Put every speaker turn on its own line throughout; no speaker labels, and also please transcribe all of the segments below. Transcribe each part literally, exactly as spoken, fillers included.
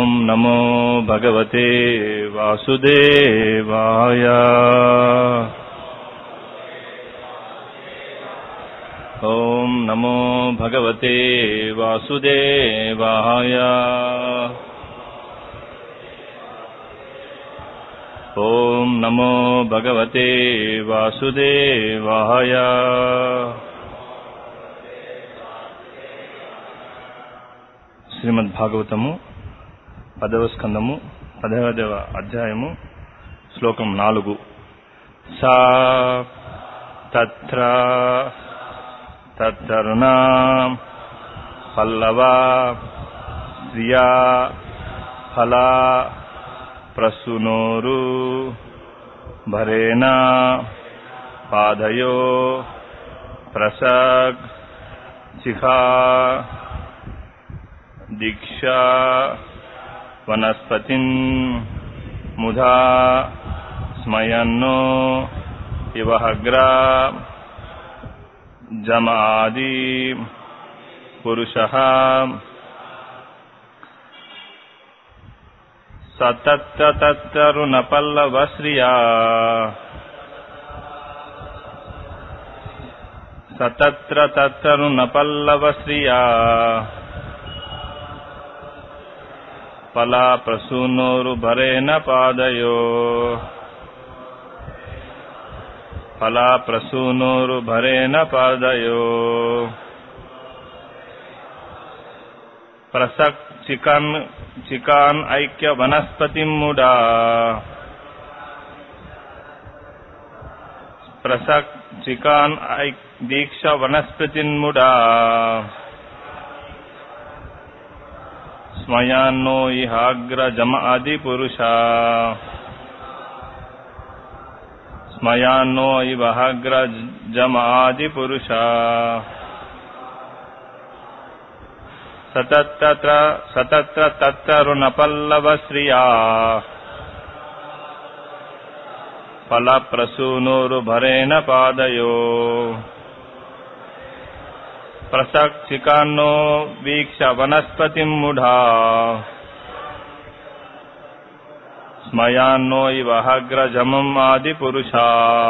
ఓం నమో భగవతే వాసుదేవాయ. ఓం నమో భగవతే వాసుదేవాయ. ఓం నమో భగవతే వాసుదేవాయ. శ్రీమద్ భాగవతము పదవ స్కందము పదవదవ అధ్యాయము శ్లోకం నాలుగు. సా తత్ర తత్తరుణా పల్లవా శ్రియా ఫలా ప్రసూనోరు భరేణ పాదయో ప్రసగ్ శిఖా దీక్షా వనస్పతిన్ ముధా స్మయన్నో ఇవహగ్రా జమాది పురుషః సతత్ర తత్తరుణ పల్లవశ్రియా సతత్ర తత్తరుణ పల్లవశ్రియా ఫలా ప్రసూనోరు భరేణ పాదయో ఫలా ప్రసూనోరు భరేణ పాదయో ప్రసక్ చికన్ చికాన్ ఐక్య వనస్పతి ముడా ప్రసక్ చికాన్ దీక్ష వనస్పతిన్ముడా స్మయాన్నో ఇహాగ్ర జమ ఆది పురుష స్మయాన్నో ఇవహాగ్ర జమ ఆది పురుష సతత్ర సతత్ర తత్తరుణ పల్లవ శ్రియా ఫల ప్రసూనోరు భరేణ పాదయో ప్రసక్ చికాన్నో వీక్ష వనస్పతిం ముఢా స్మయాన్నో ఇవహగ్రజమం ఆది పురుషా.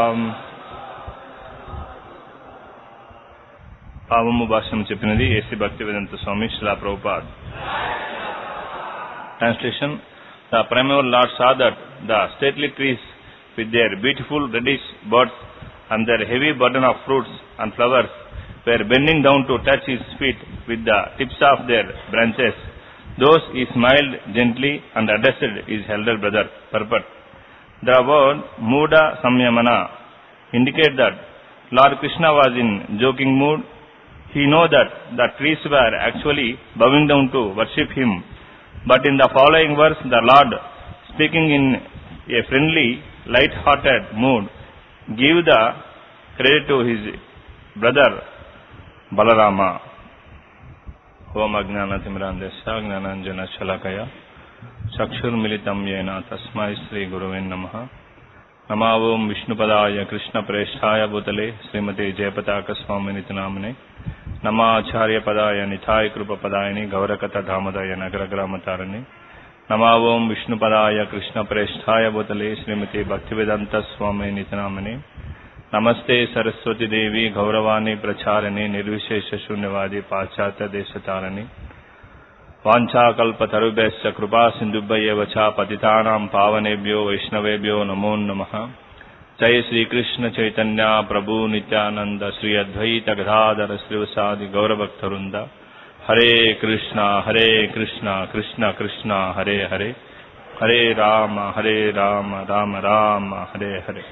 పావము భాష్యం చెప్పినది A C Bhaktivedanta Swami Srila Prabhupada. Translation. The primeval Lord saw that the stately trees with their beautiful reddish buds and their heavy burden of fruits and flowers were bending down to touch his feet with the tips of their branches. Those he smiled gently and addressed his elder brother, Parpat. The word Muda Samyamana indicates that Lord Krishna was in joking mood. He knew that the trees were actually bowing down to worship him. But in the following verse, the Lord, speaking in a friendly, light-hearted mood, gave the credit to his brother Balarama. Om Ajnanatimrandesya Gnananjana Shalakaya Chakshurmilitam Yena Tasmai Sri Guruven Namaha. Namavom Vishnupadaya Krishna Preshthaya Bhutale Srimati Jayapataka Swaminiti Namane. Namacharya Padaya Nithai Krupa Padayani Gaurakata Dhamadaya Nagaragramatarini. Namavom Vishnupadaya Krishna Preshthaya Bhutale Srimati Bhaktivedanta Swaminiti Namane. नमस्ते सरस्वती देवी गौरवाणी प्रचारिणी निर्विशेष शून्यवादी पाश्चात्य देशतारिणी वाञ्छाकल्पतरुभ्यश्च कृपा सिन्धुभ्यैव च पतितानां पावनेभ्यो वैष्णवेभ्यो नमो नमः. जय श्री कृष्ण चैतन्य प्रभु नित्यानंद श्री अद्वैत गदाधर श्रीवासादि गौरभक्तवृंद. हरे कृष्णा हरे कृष्णा कृष्ण कृष्ण हरे हरे हरे राम हरे राम राम राम हरे हरे.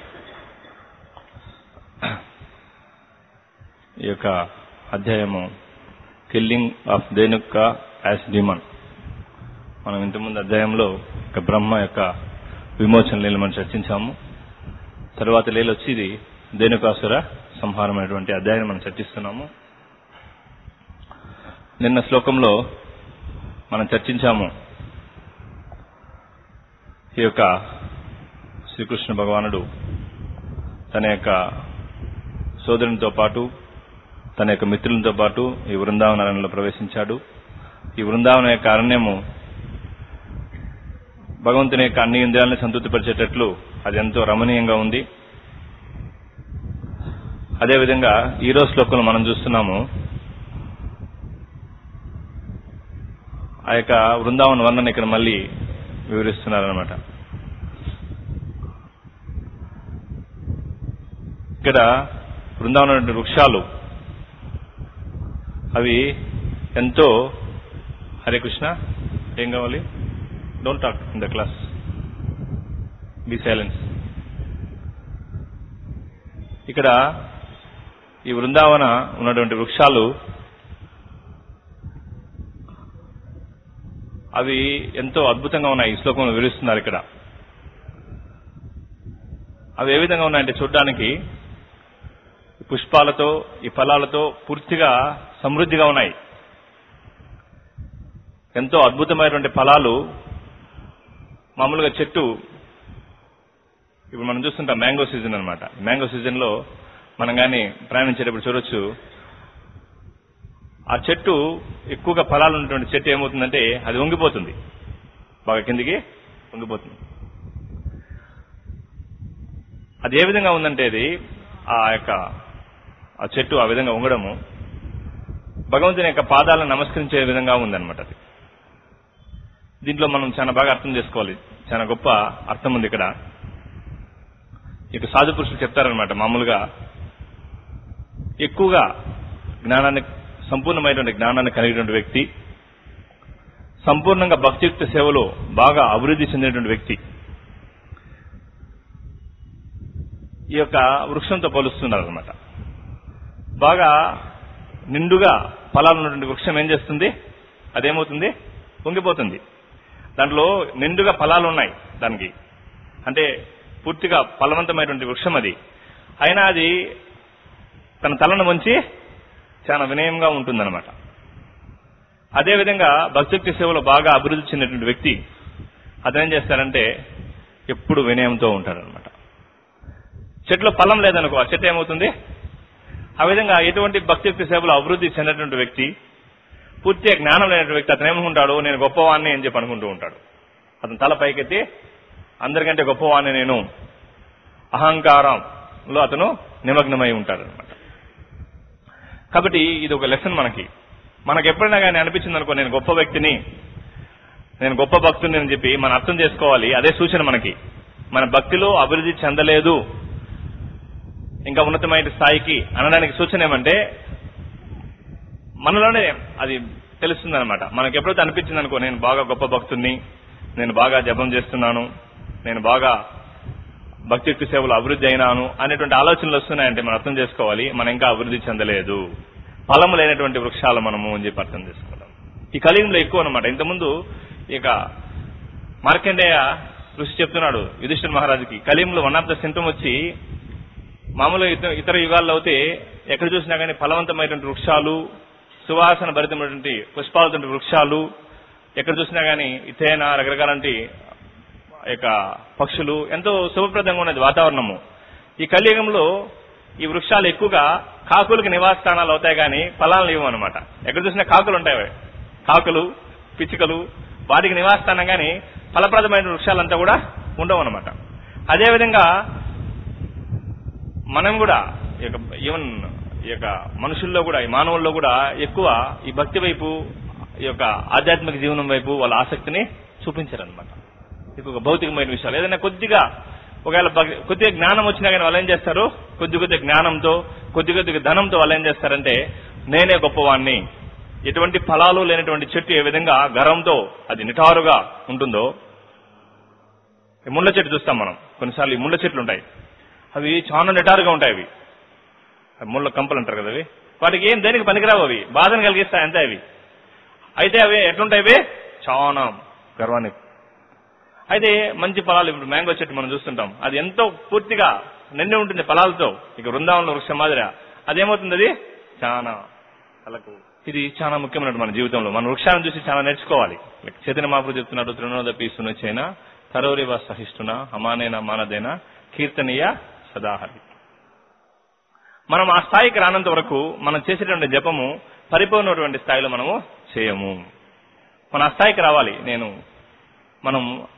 ఈ యొక్క అధ్యాయము killing of Dhenuka as demon. మనం ఇంతకుముందు అధ్యాయంలో ఒక బ్రహ్మ యొక్క విమోచన లీల మనం చర్చించాము. తరువాత లీల వచ్చి ఇది ధేనుకాసుర సంహారమైనటువంటి అధ్యాయం మనం చర్చిస్తున్నాము. నిన్న శ్లోకంలో మనం చర్చించాము ఈ యొక్క శ్రీకృష్ణ భగవానుడు తన యొక్క సోదరునితో పాటు తన యొక్క మిత్రులతో పాటు ఈ వృందావన అరణ్యంలో ప్రవేశించాడు. ఈ వృందావన యొక్క అరణ్యము భగవంతుని యొక్క అన్ని ఇంద్రియాలను సంతృప్తిపరిచేటట్లు అది ఎంతో రమణీయంగా ఉంది. అదేవిధంగా ఈరోజు శ్లోకంలో మనం చూస్తున్నాము ఆ యొక్క వృందావన వర్ణన ఇక్కడ మళ్ళీ వివరిస్తున్నారనమాట. ఇక్కడ బృందావన వృక్షాలు అవి ఎంతో, హరే కృష్ణ, ఏం కావాలి? Don't talk in the class, be silence. ఇక్కడ ఈ బృందావన ఉన్నటువంటి వృక్షాలు అవి ఎంతో అద్భుతంగా ఉన్నాయి. ఈ శ్లోకంలో వివరిస్తున్నారు ఇక్కడ. అవి ఏ విధంగా ఉన్నాయంటే చూడడానికి పుష్పాలతో, ఈ ఫలాలతో పూర్తిగా సమృద్ధిగా ఉన్నాయి. ఎంతో అద్భుతమైనటువంటి ఫలాలు. మామూలుగా చెట్టు ఇప్పుడు మనం చూస్తుంటాం మ్యాంగో సీజన్ అనమాట. మ్యాంగో సీజన్ లో మనం కానీ ప్రయాణించేటప్పుడు చూడొచ్చు, ఆ చెట్టు ఎక్కువగా ఫలాలు ఉన్నటువంటి చెట్టు ఏమవుతుందంటే అది వంగిపోతుంది, బాగా కిందికి వంగిపోతుంది. అది ఏ విధంగా ఉందంటే అది ఆ యొక్క ఆ చెట్టు ఆ విధంగా వంగడము భగవంతుని యొక్క పాదాలను నమస్కరించే విధంగా ఉందన్నమాట. అది దీంట్లో మనం చాలా బాగా అర్థం చేసుకోవాలి. చాలా గొప్ప అర్థం ఉంది ఇక్కడ. ఇక సాధు పురుషులు చెప్తారనమాట, మామూలుగా ఎక్కువగా జ్ఞానాన్ని, సంపూర్ణమైనటువంటి జ్ఞానాన్ని కలిగినటువంటి వ్యక్తి, సంపూర్ణంగా భక్తియుక్త సేవలో బాగా అభివృద్ధి చెందినటువంటి వ్యక్తి ఈ యొక్క వృక్షంతో పోలుస్తున్నారనమాట. బాగా నిండుగా ఫలాలు ఉన్నటువంటి వృక్షం ఏం చేస్తుంది? అదేమవుతుంది? వంగిపోతుంది. దాంట్లో నిండుగా ఫలాలు ఉన్నాయి దానికి, అంటే పూర్తిగా ఫలవంతమైనటువంటి వృక్షం అది. అయినా అది తన తలను వంచి చాలా వినయంగా ఉంటుందన్నమాట. అదేవిధంగా భక్తి సేవలో బాగా అభివృద్ధి చెందినటువంటి వ్యక్తి అదేం చేస్తారంటే ఎప్పుడు వినయంతో ఉంటారనమాట. చెట్లో ఫలం లేదనుకో, ఆ చెట్టు ఏమవుతుంది? ఆ విధంగా ఎటువంటి భక్తి సేవలో అభివృద్ధి చెందినటువంటి వ్యక్తి, పూర్తిగా జ్ఞానం లేనటువంటి వ్యక్తి అతను ఏమనుకుంటాడు? నేను గొప్పవాణ్ణి అని చెప్పి అనుకుంటూ ఉంటాడు. అతను తల పైకెత్తి అందరికంటే గొప్పవాణ్ణి నేను, అహంకారంలో అతను నిమగ్నమై ఉంటాడు అనమాట. కాబట్టి ఇది ఒక లెసన్ మనకి. మనకు ఎప్పుడైనా కానీ అనిపించింది అనుకో నేను గొప్ప వ్యక్తిని, నేను గొప్ప భక్తుని అని చెప్పి మనం అర్థం చేసుకోవాలి. అదే సూచన మనకి. మన భక్తిలో అభివృద్ధి చెందలేదు, ఇంకా ఉన్నతమైన స్థాయికి అనడానికి సూచన ఏమంటే మనలోనే అది తెలుస్తుంది అనమాట. మనకు ఎప్పుడైతే అనిపించింది అనుకో నేను బాగా గొప్ప భక్తుని, నేను బాగా జపం చేస్తున్నాను, నేను బాగా భక్తియుక్త సేవలు అభివృద్ధి అయినాను అనేటువంటి ఆలోచనలు వస్తున్నాయంటే మనం అర్థం చేసుకోవాలి మనం ఇంకా అభివృద్ధి చెందలేదు, ఫలము లేనటువంటి వృక్షాలు మనము అని చెప్పి అర్థం చేసుకోవాలి. ఈ కలియుగంలో ఎక్కువ అనమాట. ఇంతకుముందు ఇక మార్కండేయ ఋషి చెప్తున్నాడు యుధిష్ఠిర మహారాజుకి, కలియుగంలో వన్ ఆఫ్ ద సింటమ్ వచ్చి మామూలుగా ఇతర యుగాల్లో అయితే ఎక్కడ చూసినా కానీ ఫలవంతమైనటువంటి వృక్షాలు, సువాసన భరితమైనటువంటి పుష్పాలతో వృక్షాలు, ఎక్కడ చూసినా కానీ ఇతేన రకరకాలంటి యొక్క పక్షులు, ఎంతో శుభప్రదంగా ఉన్నది వాతావరణము. ఈ కలియుగంలో ఈ వృక్షాలు ఎక్కువగా కాకులకి నివాస స్థానాలు అవుతాయి కానీ ఫలాలను ఇవ్వం అనమాట. ఎక్కడ చూసినా కాకులు ఉంటాయి, కాకులు, పిచ్చుకలు, వాటికి నివాస స్థానం కానీ ఫలప్రదమైన వృక్షాలంతా కూడా ఉండవు అనమాట. అదేవిధంగా మనం కూడా ఈవెన్ ఈ యొక్క మనుషుల్లో కూడా, ఈ మానవుల్లో కూడా ఎక్కువ ఈ భక్తి వైపు, ఈ యొక్క ఆధ్యాత్మిక జీవనం వైపు వాళ్ళ ఆసక్తిని చూపించారనమాట. ఎక్కువ భౌతికమైన విషయాలు ఏదైనా కొద్దిగా ఒకవేళ కొద్దిగా జ్ఞానం వచ్చినా కానీ వాళ్ళు ఏం చేస్తారు? కొద్ది కొద్దిగా జ్ఞానంతో, కొద్ది కొద్దిగా ధనంతో వాళ్ళు ఏం చేస్తారంటే నేనే గొప్పవాణ్ణి, ఎటువంటి ఫలాలు లేనటువంటి చెట్టు ఏ విధంగా గర్వంతో అది నిటారుగా ఉంటుందో, ముళ్ళ చెట్టు చూస్తాం మనం కొన్నిసార్లు. ఈ ముళ్ళ చెట్లు ఉంటాయి, అవి చాలా నిటారుగా ఉంటాయి. అవి ముళ్ళ కంపలు అంటారు కదా, అవి వాటికి ఏం దేనికి పనికిరావు, అవి బాధను కలిగిస్తాయి అంతే. అవి అయితే అవి ఎట్లుంటాయి? అవి చాలా గర్వానికి. అయితే మంచి ఫలాలు, ఇప్పుడు మ్యాంగో చెట్టు మనం చూస్తుంటాం, అది ఎంతో పూర్తిగా నిండి ఉంటుంది ఫలాలతో. ఇక వృందావనంలో వృక్షం మాదిరి అదేమవుతుంది? అది చాలా కలకు. ఇది చాలా ముఖ్యమైన మన జీవితంలో మన వృక్షాలను చూసి చాలా నేర్చుకోవాలి. చైతన్య మహాప్రభు చెప్తున్నాడు, తృణోదపి సునచైన తరోరివ సహిష్ఠున అమానేన మానదేన కీర్తనీయ సదాహరి. మనం ఆ స్థాయికి రానంత వరకు మనం చేసేటువంటి జపము పరిపూర్ణటువంటి స్థాయిలో మనము చేయము. మన ఆ స్థాయికి రావాలి. నేను మనం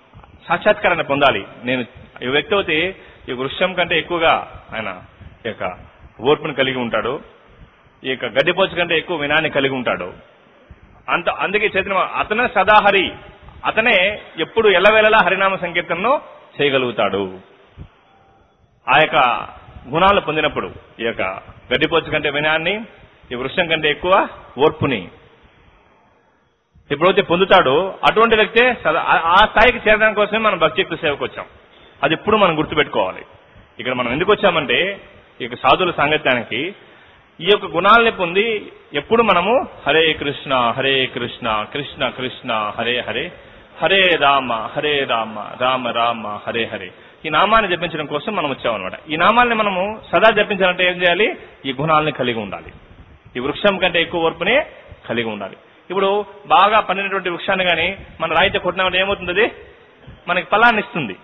సాక్షాత్కారాన్ని పొందాలి. నేను ఈ వ్యక్తి అయితే ఈ వృక్షం కంటే ఎక్కువగా ఆయన ఈ యొక్క ఓర్పును కలిగి ఉంటాడు, ఈ యొక్క గడ్డిపోచు కంటే ఎక్కువ వినాన్ని కలిగి ఉంటాడు. అంత అందుకే చైతన్య అతనే సదాహరి, అతనే ఎప్పుడు ఎల్లవేళలా హరినామ సంకీర్తనను చేయగలుగుతాడు. ఆ యొక్క గుణాలు పొందినప్పుడు ఈ యొక్క గడ్డిపోచు కంటే వినాన్ని, ఈ వృక్షం కంటే ఎక్కువ ఓర్పుని ఎప్పుడైతే పొందుతాడో అటువంటి వ్యక్తే ఆ స్థాయికి చేరడానికి కోసమే మనం భక్తియుక్త సేవకు వచ్చాం. అది ఎప్పుడు మనం గుర్తుపెట్టుకోవాలి. ఇక్కడ మనం ఎందుకు వచ్చామంటే ఈ యొక్క సాధువుల సాంగత్యానికి ఈ యొక్క గుణాలని పొంది ఎప్పుడు మనము హరే కృష్ణ హరే కృష్ణ కృష్ణ కృష్ణ హరే హరే హరే రామ హరే రామ రామ రామ హరే హరే ఈ నామాన్ని జపించడం కోసం మనం వచ్చామన్నమాట. ఈ నామాల్ని మనము సదా జపించాలంటే ఏం చేయాలి? ఈ గుణాలని కలిగి ఉండాలి. ఈ వృక్షం కంటే ఎక్కువ ఓర్పునే కలిగి ఉండాలి. ఇప్పుడు బాగా పండినటువంటి వృక్షాన్ని కానీ మన రాయితే కొట్టినామంటే ఏమవుతుంది? మనకి ఫలాన్ని ఇస్తుంది.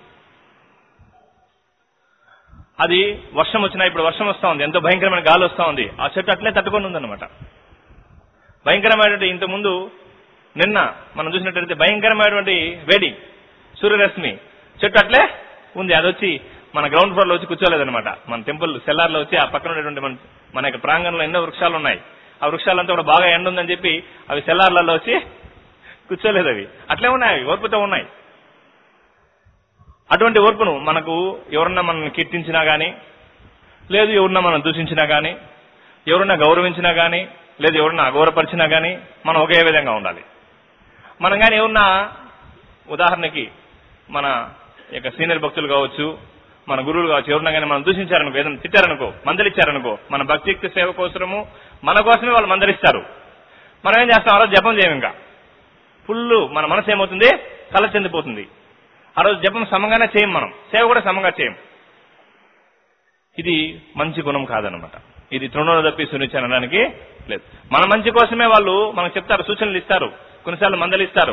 అది వర్షం వచ్చినా, ఇప్పుడు వర్షం వస్తా ఉంది, ఎంతో భయంకరమైన గాలి వస్తా ఉంది, ఆ చెట్టు అట్లే తట్టుకొని ఉందన్నమాట. భయంకరమైనటువంటి ఇంతకుముందు నిన్న మనం చూసినట్టయితే భయంకరమైనటువంటి వేడి సూర్యరశ్మి, చెట్టు అట్లే ఉంది. అది వచ్చి మన గ్రౌండ్ ఫ్లోర్ లో వచ్చి కూర్చోలేదనమాట. మన టెంపుల్ సెల్లార్ లో వచ్చి ఆ పక్కన ఉన్నటువంటి మన మన యొక్క ప్రాంగణంలో ఎన్నో వృక్షాలు ఉన్నాయి. ఆ వృక్షాలంతా కూడా బాగా ఎండ ఉందని చెప్పి అవి సెల్లార్లలో వచ్చి కూర్చోలేదు. అవి అట్లే ఉన్నాయి, అవి ఓర్పుతో ఉన్నాయి. అటువంటి ఓర్పును మనకు ఎవరన్నా మనల్ని కీర్తించినా గానీ, లేదు ఎవరన్నా మనం దూషించినా గానీ, ఎవరన్నా గౌరవించినా గానీ, లేదు ఎవరన్నా అగౌరవపరిచినా గానీ మనం ఒకే విధంగా ఉండాలి. మనం కానీ ఎవరన్నా ఉదాహరణకి మన యొక్క సీనియర్ భక్తులు కావచ్చు, మన గురువులు కావచ్చు, ఎవరన్నా కానీ మనం దూషించారనుకో, ఏదైనా తిట్టారనుకో, మందలిచ్చారనుకో, మన భక్తియుక్త సేవ కోసము మన కోసమే వాళ్ళు మందలిస్తారు. మనం ఏం చేస్తాం? ఆ రోజు జపం చేయం. ఇంకా ఫుల్ మన మనసు ఏమవుతుంది? కల చెందిపోతుంది. ఆ రోజు జపం సమంగానే చేయం, మనం సేవ కూడా సమంగా చేయం. ఇది మంచి గుణం కాదనమాట. ఇది తృణోలు తప్పి సునిచ్చి అనడానికి లేదు. మన మంచి కోసమే వాళ్ళు మనకు చెప్తారు, సూచనలు ఇస్తారు, కొన్నిసార్లు మందలిస్తారు.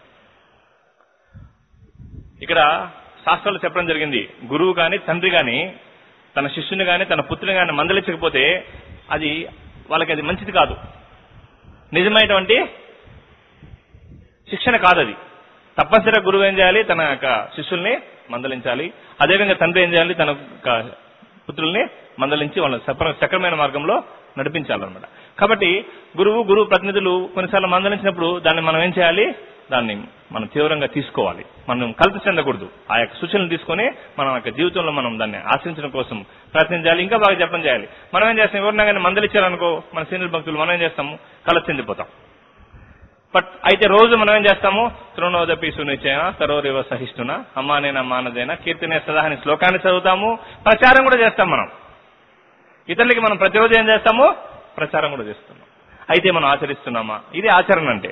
ఇక్కడ శాస్త్రాలు చెప్పడం జరిగింది, గురువు గాని తండ్రి గాని తన శిష్యుని గాని తన పుత్రుని గాని మందలించకపోతే అది వాళ్ళకి అది మంచిది కాదు, నిజమైనటువంటి శిక్షణ కాదు. అది తప్పనిసరిగా గురువు ఏం చేయాలి? తన యొక్క శిష్యుల్ని మందలించాలి. అదేవిధంగా తండ్రి ఏం చేయాలి? తన పుత్రుల్ని మందలించి వాళ్ళ సక్రమైన మార్గంలో నడిపించాలన్నమాట. కాబట్టి గురువు గురువు ప్రతినిధులు కొన్నిసార్లు మందలించినప్పుడు దాన్ని మనం ఏం చేయాలి? దాన్ని మనం తీవ్రంగా తీసుకోవాలి. మనం కల్పి చెందకూడదు. ఆ యొక్క సూచనలు తీసుకొని మన యొక్క జీవితంలో మనం దాన్ని ఆచరించడం కోసం ప్రయత్నించాలి. ఇంకా బాగా జపం చేయాలి. మనం ఏం చేస్తాం? ఎవరినా కానీ మందలిచ్చారనుకో మన సీనియర్ భక్తులు, మనం ఏం చేస్తాము? కల చెందిపోతాం. బట్ అయితే రోజు మనం ఏం చేస్తాము? తృణోదపి సునిచైన తరోరివ సహిష్ణున అమ్మానేన మానదేన కీర్తినే సదాహని శ్లోకాన్ని చదువుతాము, ప్రచారం కూడా చేస్తాం. మనం ఇతరులకి మనం ప్రతిరోజు ఏం చేస్తాము? ప్రచారం కూడా చేస్తున్నాం. అయితే మనం ఆచరిస్తున్నామా? ఇది ఆచరణ అంటే.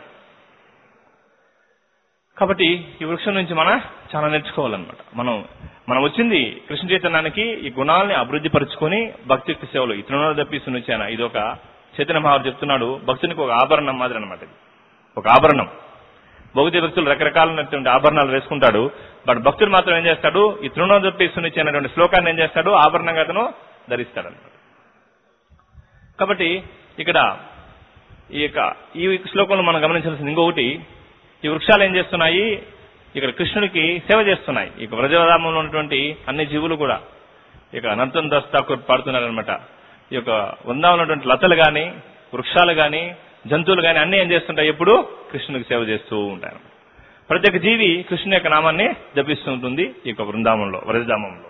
కాబట్టి ఈ వృక్షం నుంచి మనం చాలా నేర్చుకోవాలన్నమాట. మనం మనం వచ్చింది కృష్ణ చైతన్యానికి ఈ గుణాలని అభివృద్ధి పరుచుకొని భక్తియుక్త సేవలు ఈ తృణోదపి సునిచైన ఇది ఒక చైతన్య మహారాజు చెప్తున్నాడు, భక్తునికి ఒక ఆభరణం మాదిరి అనమాట. ఇది ఒక ఆభరణం. భౌతిక భక్తులు రకరకాలైనటువంటి ఆభరణాలు వేసుకుంటాడు. బట్ భక్తుడు మాత్రం ఏం చేస్తాడు? ఈ తృణోదపి సునిచైన అనేటువంటి శ్లోకాన్ని ఏం చేస్తాడు? ఆభరణంగా అతను ధరిస్తాడన్నమాట. కాబట్టి ఇక్కడ ఈ యొక్క ఈ శ్లోకంలో మనం గమనించాల్సింది ఇంకొకటి, ఈ వృక్షాలు ఏం చేస్తున్నాయి? ఇక్కడ కృష్ణుడికి సేవ చేస్తున్నాయి. ఈ వ్రజధామంలో ఉన్నటువంటి అన్ని జీవులు కూడా ఇక నర్తన్ దాస్ ఠాకూర్ పాడుతున్నారనమాట. ఈ యొక్క వృందావనంలో ఉన్నటువంటి లతలు గాని, వృక్షాలు గాని, జంతువులు గాని అన్ని ఏం చేస్తుంటాయి? ఎప్పుడు కృష్ణుడికి సేవ చేస్తూ ఉంటాయి. ప్రతి ఒక్క జీవి కృష్ణుని యొక్క నామాన్ని జపిస్తూ ఉంటుంది ఈ యొక్క బృందావనంలో, వ్రజధామంలో.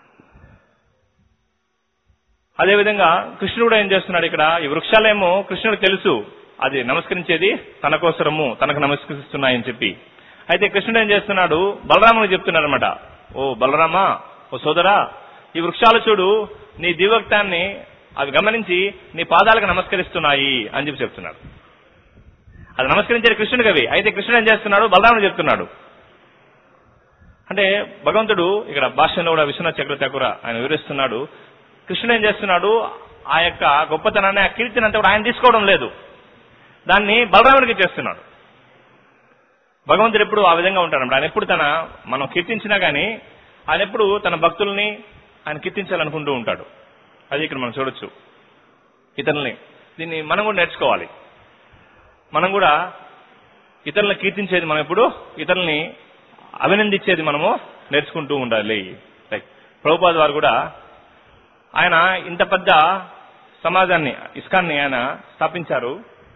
అదేవిధంగా కృష్ణుడు కూడా ఏం చేస్తున్నాడు? ఇక్కడ ఈ వృక్షాలేమో కృష్ణుడికి తెలుసు అది నమస్కరించేది తన కోసరము, తనకు నమస్కరిస్తున్నాయని చెప్పి. అయితే కృష్ణుడు ఏం చేస్తున్నాడు? బలరామునికి చెప్తున్నాడు అనమాట. ఓ బలరామా, ఓ సోదరా, ఈ వృక్షాలు చూడు, నీ దివ్యక్తాన్ని అవి గమనించి నీ పాదాలకు నమస్కరిస్తున్నాయి అని చెప్పి చెప్తున్నాడు. అది నమస్కరించేది కృష్ణుడికి అవి. అయితే కృష్ణుడు ఏం చేస్తున్నాడు? బలరాముడు చెప్తున్నాడు. అంటే భగవంతుడు ఇక్కడ భాష్యంలో కూడా విశ్వనాథ చక్రవర్తి కూడా ఆయన వివరిస్తున్నాడు. కృష్ణుడు ఏం చేస్తున్నాడు? ఆ యొక్క గొప్పతనాన్ని, ఆ కీర్తిని అంతా కూడా ఆయన తీసుకోవడం లేదు, దాన్ని బలరాముడికి చేస్తున్నాడు. భగవంతుడు ఎప్పుడు ఆ విధంగా ఉంటాడు. ఆయన ఎప్పుడు తన మనం కీర్తించినా గానీ ఆయన ఎప్పుడు తన భక్తుల్ని ఆయన కీర్తించాలనుకుంటూ ఉంటాడు. అది ఇక్కడ మనం చూడొచ్చు ఇతరుల్ని. దీన్ని మనం కూడా నేర్చుకోవాలి. మనం కూడా ఇతరులను కీర్తించేది మనం ఎప్పుడు ఇతరుల్ని అభినందించేది మనము నేర్చుకుంటూ ఉండాలి. లైక్ ప్రభుపాద వారు కూడా ఆయన ఇంత పెద్ద సమాజాన్ని ఇస్కాన్ని ఆయన స్థాపించారు.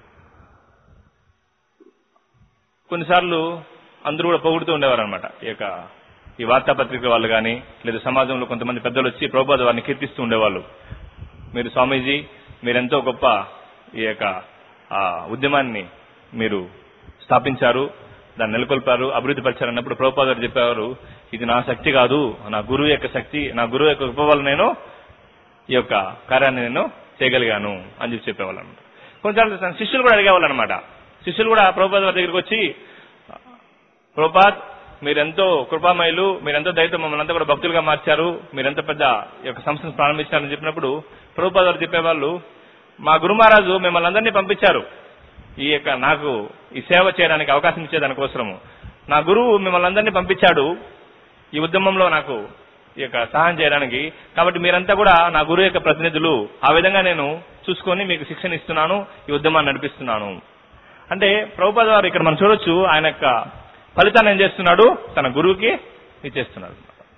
కొన్నిసార్లు అందరూ కూడా పొగుడుతూ ఉండేవారు అనమాట. ఈ యొక్క ఈ వార్తాపత్రిక వాళ్ళు కానీ లేదా సమాజంలో కొంతమంది పెద్దలు వచ్చి ప్రభుపాద వారిని కీర్తిస్తూ ఉండేవాళ్ళు. మీరు స్వామీజీ మీరెంతో గొప్ప ఈ యొక్క ఉద్యమాన్ని మీరు స్థాపించారు, దాన్ని నెలకొల్పారు, అభివృద్ధి పరిచారు అన్నప్పుడు ప్రభుపాద గారు చెప్పేవారు, ఇది నా శక్తి కాదు, నా గురువు యొక్క శక్తి, నా గురువు యొక్క కృప వల్ల నేను ఈ యొక్క కార్యాన్ని నేను చేయగలిగాను అని చెప్పి చెప్పేవాళ్ళు అనమాట. కొన్నిసార్లు తన శిష్యులు కూడా అడిగేవాళ్ళు అనమాట. శిష్యులు కూడా ప్రభుపాద వారి దగ్గరికి వచ్చి, ప్రభుపాద్ మీరెంతో కృపామయులు, మీరెంతో దయతో మమ్మల్ని అంతా కూడా భక్తులుగా మార్చారు, మీరెంత పెద్ద ఈ యొక్క సంస్థను ప్రారంభించారని చెప్పినప్పుడు ప్రభుపాద వారు చెప్పేవాళ్ళు, మా గురు మహారాజు మిమ్మల్ని అందరినీ పంపించారు ఈ యొక్క నాకు ఈ సేవ చేయడానికి అవకాశం ఇచ్చేదానికోసము. నా గురువు మిమ్మల్ని అందరినీ పంపించాడు ఈ ఉద్యమంలో నాకు ఈ యొక్క సహాయం చేయడానికి. కాబట్టి మీరంతా కూడా నా గురువు యొక్క ప్రతినిధులు, ఆ విధంగా నేను చూసుకొని మీకు శిక్షణ ఇస్తున్నాను, ఈ ఉద్యమాన్ని నడిపిస్తున్నాను. అంటే ప్రభుపాద వారు ఇక్కడ మనం చూడొచ్చు, ఆయన యొక్క ఫలితాన్ని ఏం చేస్తున్నాడు, తన గురువుకి ఇచ్చేస్తున్నాడు.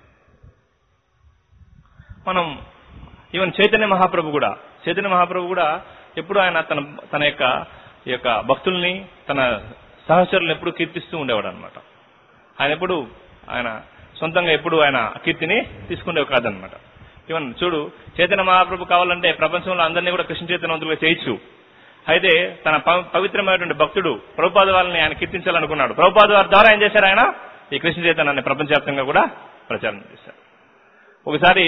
మనం ఈవెన్ చైతన్య మహాప్రభు కూడా చైతన్య మహాప్రభు కూడా ఎప్పుడు ఆయన తన తన యొక్క ఈ యొక్క భక్తుల్ని తన సహచరులను ఎప్పుడు కీర్తిస్తూ ఉండేవాడు అనమాట. ఆయన ఎప్పుడు ఆయన సొంతంగా ఎప్పుడు ఆయన కీర్తిని తీసుకునేవి కాదనమాట. ఈవెన్ చూడు, చైతన్య మహాప్రభు కావాలంటే ప్రపంచంలో అందరినీ కూడా కృష్ణ చైతన్యవంతులుగా చేయొచ్చు. అయితే తన పవిత్రమైనటువంటి భక్తుడు ప్రభుపాద వారిని ఆయన కీర్తించాలనుకున్నాడు. ప్రభుపాద వారి ద్వారా ఏం చేశారు, ఆయన ఈ కృష్ణ చైతన్యాన్ని ప్రపంచవ్యాప్తంగా కూడా ప్రచారం చేశారు. ఒకసారి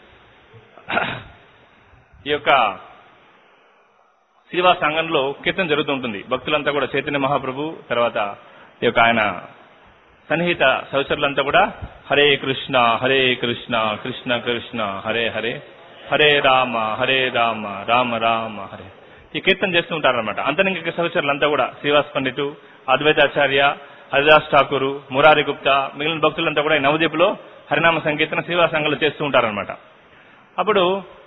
ఈ యొక్క శ్రీవాస సంఘంలో కీర్తన జరుగుతుంటుంది. భక్తులంతా కూడా చైతన్య మహాప్రభు తర్వాత ఈ యొక్క ఆయన సన్నిహిత సహచరులంతా కూడా హరే కృష్ణ హరే కృష్ణ కృష్ణ కృష్ణ హరే హరే హరే రామ హరే రామ రామ రామ హరే ఈ కీర్తన చేస్తూ ఉంటారనమాట. అంతరంగిక సహచరులంతా కూడా శ్రీవాస్ పండితు, అద్వైతాచార్య, హరిదాస్ ఠాకూర్, మురారి గుప్తా, మిగిలిన భక్తులంతా కూడా ఈ నవదీపులో హరినామ సంకీర్తన శ్రీవాస సంఘంలో చేస్తూ ఉంటారనమాట. అప్పుడు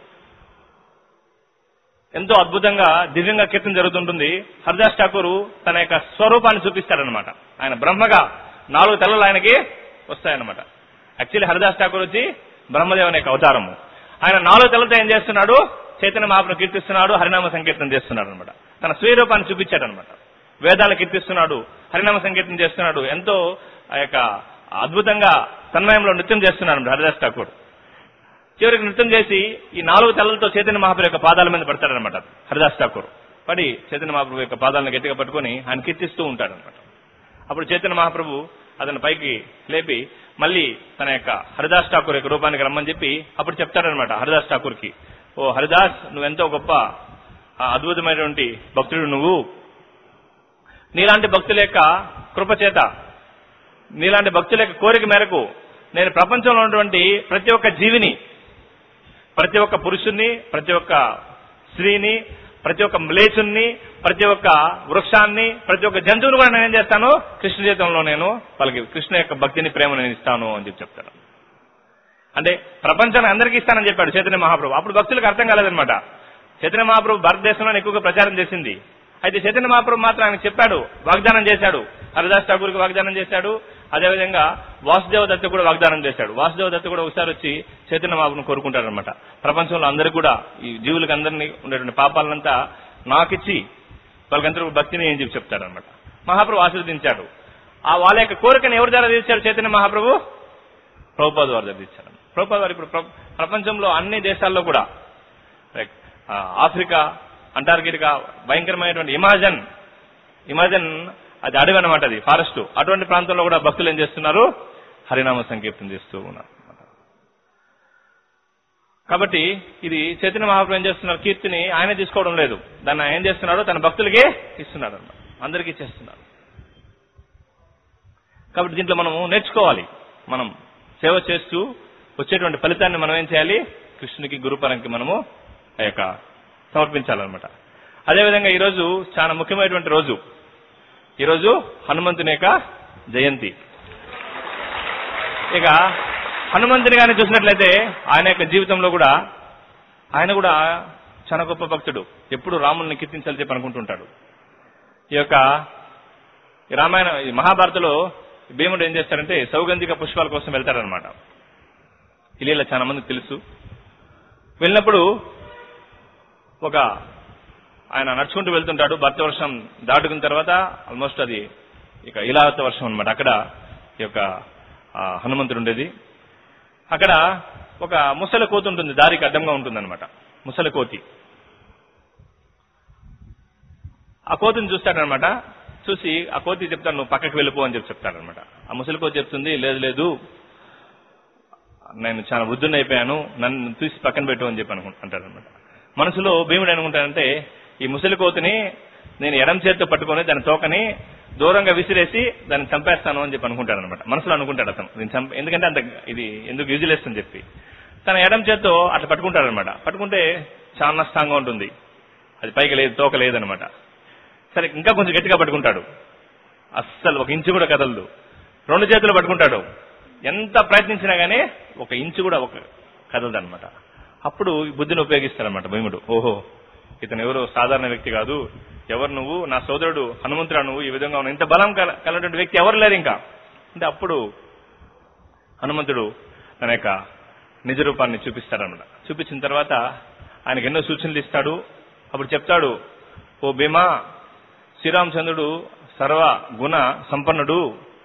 ఎంతో అద్భుతంగా దివ్యంగా కీర్తన జరుగుతుంటుంది. హరిదాస్ ఠాకూర్ తన యొక్క స్వరూపాన్ని చూపిస్తాడనమాట. ఆయన బ్రహ్మగా నాలుగు తలలు ఆయనకి వస్తాయన్నమాట. యాక్చువల్లీ హరిదాస్ ఠాకూర్ వచ్చి బ్రహ్మదేవుని యొక్క అవతారము. ఆయన నాలుగు తలతో ఏం చేస్తున్నాడు, చైతన్య మహాప్రభుని కీర్తిస్తున్నాడు, హరినామ సంకీర్తన చేస్తున్నాడు అనమాట. తన స్వీయ రూపాన్ని చూపించాడు అనమాట. వేదాలను కీర్తిస్తున్నాడు, హరినామ సంకీర్తన చేస్తున్నాడు, ఎంతో ఆ యొక్క అద్భుతంగా తన్మయంలో నృత్యం చేస్తున్నాడు హరిదాస్ ఠాకూర్. చివరికి నృత్యం చేసి ఈ నాలుగు తలలతో చైతన్య మహాప్రభు యొక్క పాదాల మీద పడతాడనమాట హరిదాస్ ఠాకూర్. పడి చైతన్య మహాప్రభు యొక్క పాదాలను గట్టిగా పట్టుకుని ఆయన కీర్తిస్తూ ఉంటాడనమాట. అప్పుడు చైతన్య మహాప్రభు అతని పైకి లేపి మళ్ళీ తన యొక్క హరిదాస్ ఠాకూర్ యొక్క రూపానికి రమ్మని చెప్పి అప్పుడు చెప్తాడనమాట హరిదాస్ ఠాకూర్ కి, ఓ హరిదాస్, నువ్వెంతో గొప్ప అద్భుతమైనటువంటి భక్తుడు, నువ్వు నీలాంటి భక్తుల యొక్క కృపచేత, నీలాంటి భక్తుల యొక్క కోరిక మేరకు నేను ప్రపంచంలో ఉన్నటువంటి ప్రతి ఒక్క జీవిని, ప్రతి ఒక్క పురుషుణ్ణి, ప్రతి ఒక్క స్త్రీని, ప్రతి ఒక్క మ్లేచుణ్ణి, ప్రతి ఒక్క వృక్షాన్ని, ప్రతి ఒక్క జంతువును కూడా నేను ఏం చేస్తాను, కృష్ణ జీవితంలో నేను వాళ్ళకి కృష్ణ యొక్క భక్తిని ప్రేమ నేను ఇస్తాను అని చెప్పి చెప్తాడు. అంటే ప్రపంచాన్ని అందరికీ ఇస్తానని చెప్పాడు చైతన్య మహాప్రభు. అప్పుడు భక్తులకు అర్థం కాలేదనమాట. చైతన్య మహాప్రభు భారతదేశంలో ఎక్కువగా ప్రచారం చేసింది. అయితే చైతన్య మహాప్రభు మాత్రం ఆయనకు చెప్పాడు, వాగ్దానం చేశాడు. హరిదాస్ ఠాకూర్కి వాగ్దానం చేశాడు, అదేవిధంగా వాసుదేవ దత్త కూడా వాగ్దానం చేశాడు. వాసుదేవ దత్త కూడా ఒకసారి వచ్చి చైతన్య మహాప్రభుని కోరుకుంటాడనమాట. ప్రపంచంలో అందరికీ కూడా ఈ జీవులకు అందరినీ ఉండేటువంటి పాపాలనంతా నాకిచ్చి వాళ్ళకందరూ భక్తిని ఏం చెప్పి చెప్తారనమాట. మహాప్రభు ఆశీర్వదించాడు. ఆ వాళ్ళ యొక్క కోరికను ఎవరి ద్వారా తీర్చాడు చైతన్య మహాప్రభు? ప్రభుపాద వారి దగ్గర తీర్చాడు. ప్రభుపాద వారు ఇప్పుడు ప్రపంచంలో అన్ని దేశాల్లో కూడా, లైక్ ఆఫ్రికా, అంటార్కిటికా, భయంకరమైనటువంటి ఇమాజన్ ఇమాజన్ అది అడవి అనమాట, అది ఫారెస్ట్. అటువంటి ప్రాంతంలో కూడా భక్తులు ఏం చేస్తున్నారు, హరినామ సంకీర్తన చేస్తూ ఉన్నారు. కాబట్టి ఇది చైతన్య మహాప్రభు ఏం చేస్తున్నారు, కీర్తిని ఆయన తీసుకోవడం లేదు, దాన్ని ఏం చేస్తున్నాడు, తన భక్తులకే ఇస్తున్నాడు అనమాట, అందరికీ ఇచ్చేస్తున్నారు. కాబట్టి దీంట్లో మనము నేర్చుకోవాలి. మనం సేవ చేస్తూ వచ్చేటువంటి ఫలితాన్ని మనం ఏం చేయాలి, కృష్ణునికి గురుపరంకి మనము ఆ యొక్క సమర్పించాలన్నమాట. అదేవిధంగా ఈరోజు చాలా ముఖ్యమైనటువంటి రోజు. ఈరోజు హనుమంతుని యొక్క జయంతి. ఇక హనుమంతుని గారిని చూసినట్లయితే ఆయన యొక్క జీవితంలో కూడా ఆయన కూడా చాలా గొప్ప భక్తుడు. ఎప్పుడు రాముల్ని కీర్తించాలి చెప్పి అనుకుంటుంటాడు. ఈ యొక్క రామాయణ మహాభారతలో భీముడు ఏం చేస్తాడంటే సౌగంధిక పుష్పాల కోసం వెళ్తాడనమాట. ఇలా చాలా మందికి తెలుసు. వెళ్ళినప్పుడు ఒక ఆయన నడుచుకుంటూ వెళ్తుంటాడు. భర్త వర్షం దాటుకున్న తర్వాత ఆల్మోస్ట్ అది ఇక ఇలావత వర్షం అనమాట. అక్కడ ఈ యొక్క హనుమంతుడు ఉండేది. అక్కడ ఒక ముసలి కోతి ఉంటుంది, దారికి అడ్డంగా ఉంటుందన్నమాట. ముసలి కోతి. ఆ కోతిని చూస్తాడనమాట. చూసి ఆ కోతి చెప్తాడు, నువ్వు పక్కకి వెళ్ళిపో అని చెప్పి చెప్తాడనమాట. ఆ ముసలి కోతి చెప్తుంది, లేదు లేదు నేను చాలా వృద్ధుని అయిపోయాను, నన్ను తీసి పక్కన పెట్టు అని చెప్పి అనుకుంటా అంటాడనమాట. మనసులో భీముడు అనుకుంటాడంటే ఈ ముసలి కోతిని నేను ఎడం చేతితో పట్టుకొని దాని తోకని దూరంగా విసిరేసి దాన్ని చంపేస్తాను అని చెప్పి అనుకుంటాడు అనమాట. మనసులో అనుకుంటాడు అతను. దీన్ని చంప ఎందుకంటే అంత ఇది ఎందుకు యూజ్లెస్ అని చెప్పి తన ఎడం చేత్తో అట్లా పట్టుకుంటాడనమాట. పట్టుకుంటే చాలా స్ట్రాంగ్గా ఉంటుంది, అది పైకి లేదు, తోక లేదనమాట. సరే ఇంకా కొంచెం గట్టిగా పట్టుకుంటాడు, అస్సలు ఒక ఇంచు కూడా కదలదు. రెండు చేతులు పట్టుకుంటాడు, ఎంత ప్రయత్నించినా గానీ ఒక ఇంచు కూడా ఒక కదలదనమాట. అప్పుడు బుద్ధిని ఉపయోగిస్తాడనమాట భీముడు. ఓహో ఇతను ఎవరు సాధారణ వ్యక్తి కాదు, ఎవరు నువ్వు, నా సోదరుడు హనుమంతుడు, నువ్వు ఈ విధంగా ఉన్నావు, ఇంత బలం కలిగినటువంటి వ్యక్తి ఎవరు లేరు ఇంకా అంటే అప్పుడు హనుమంతుడు తన యొక్క నిజ రూపాన్ని చూపిస్తాడనమాట. చూపించిన తర్వాత ఆయనకు ఎన్నో సూచనలు ఇస్తాడు. అప్పుడు చెప్తాడు, ఓ భీమా, శ్రీరామచంద్రుడు సర్వ గుణ సంపన్నుడు.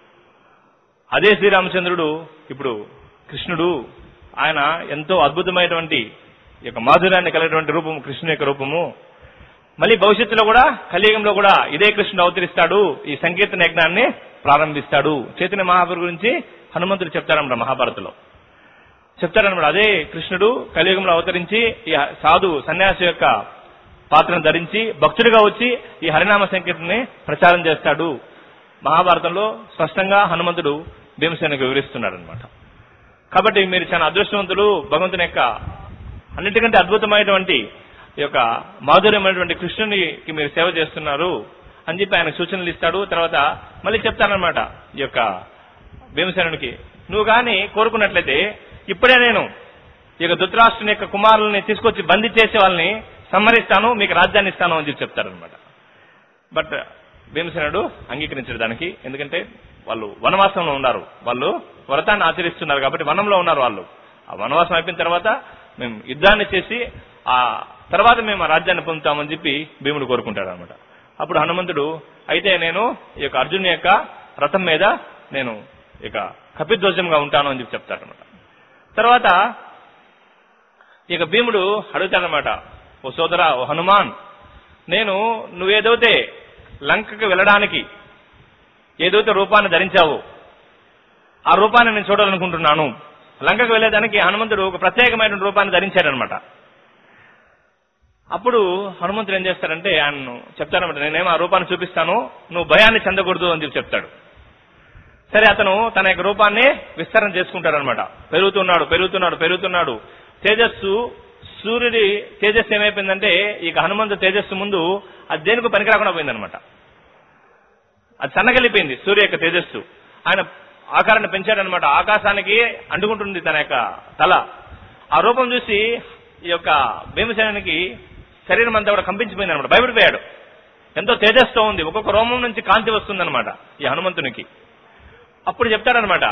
అదే శ్రీరామచంద్రుడు ఇప్పుడు కృష్ణుడు. ఆయన ఎంతో అద్భుతమైనటువంటి యొక్క మాధుర్యాన్ని కలిగినటువంటి రూపము కృష్ణుని యొక్క రూపము. మళ్ళీ భవిష్యత్తులో కూడా కలియుగంలో కూడా ఇదే కృష్ణుడు అవతరిస్తాడు, ఈ సంకీర్తన యజ్ఞాన్ని ప్రారంభిస్తాడు. చైతన్య మహాప్రభు గురించి హనుమంతుడు చెప్తారన్నమాట, మహాభారతంలో చెప్తారన్నమాట. అదే కృష్ణుడు కలియుగంలో అవతరించి ఈ సాధు సన్యాసి యొక్క పాత్రను ధరించి భక్తుడిగా వచ్చి ఈ హరినామ సంకీర్తనని ప్రచారం చేస్తాడు. మహాభారతంలో స్పష్టంగా హనుమంతుడు భీమసేనకు వివరిస్తున్నాడు అనమాట. కాబట్టి మీరు చాలా అదృష్టవంతులు, భగవంతుని యొక్క అన్నిటికంటే అద్భుతమైనటువంటి ఈ యొక్క మాధుర్యమైనటువంటి కృష్ణునికి మీరు సేవ చేస్తున్నారు అని చెప్పి ఆయన సూచనలు ఇస్తాడు. తర్వాత మళ్ళీ చెప్తానమాట ఈ యొక్క భీమసేనునికి, నువ్వు కానీ కోరుకున్నట్లయితే ఇప్పుడే నేను ఈ యొక్క ధృతరాష్ట్రుని యొక్క కుమారుల్ని తీసుకొచ్చి బందీ చేసే వాళ్ళని సంహరిస్తాను, మీకు రాజ్యాన్ని ఇస్తాను అని చెప్పి చెప్తారనమాట. బట్ భీమసేనుడు అంగీకరించాడు దానికి. ఎందుకంటే వాళ్ళు వనవాసంలో ఉన్నారు, వాళ్ళు వ్రతాన్ని ఆచరిస్తున్నారు కాబట్టి వనంలో ఉన్నారు వాళ్ళు. ఆ వనవాసం అయిపోయిన తర్వాత మేము యుద్ధాన్ని చేసి ఆ తర్వాత మేము ఆ రాజ్యాన్ని పొందుతామని చెప్పి భీముడు కోరుకుంటాడు అనమాట. అప్పుడు హనుమంతుడు, అయితే నేను ఈ యొక్క అర్జునుని యొక్క రథం మీద నేను ఇక కపిధ్వజంగా ఉంటాను అని చెప్పి చెప్తాడనమాట. తర్వాత ఇక భీముడు అడుగుతాడనమాట, ఓ సోదరా, ఓ హనుమాన్, నేను నువ్వేదైతే లంకకు వెళ్ళడానికి ఏదైతే రూపాన్ని ధరించావో ఆ రూపాన్ని నేను చూడాలనుకుంటున్నాను. లంకకు వెళ్లేదానికి హనుమంతుడు ఒక ప్రత్యేకమైన రూపాన్ని ధరించాడనమాట. అప్పుడు హనుమంతుడు ఏం చేస్తాడంటే ఆయన్ను చెప్తాడనమాట, నేనేమో ఆ రూపాన్ని చూపిస్తాను, నువ్వు భయాన్ని చెందకూడదు అని చెప్పి చెప్తాడు. సరే అతను తన యొక్క రూపాన్ని విస్తరణ చేసుకుంటాడనమాట. పెరుగుతున్నాడు పెరుగుతున్నాడు పెరుగుతున్నాడు తేజస్సు, సూర్యుడి తేజస్సు ఏమైపోయిందంటే ఇక హనుమంతు తేజస్సు ముందు అది దేనికి పనికి రాకుండా పోయిందనమాట. అది సన్నగలిపోయింది సూర్య యొక్క తేజస్సు. ఆయన ఆకారాన్ని పెంచాడనమాట, ఆకాశానికి అంటుకుంటుంది తన యొక్క తల. ఆ రూపం చూసి ఈ యొక్క భీమసేనునికి శరీరం అంతా కూడా కంపించిపోయింది అనమాట, భయపడిపోయాడు. ఎంతో తేజస్తో ఉంది, ఒక్కొక్క రోమం నుంచి కాంతి వస్తుందన్నమాట ఈ హనుమంతునికి. అప్పుడు చెప్తాడనమాట,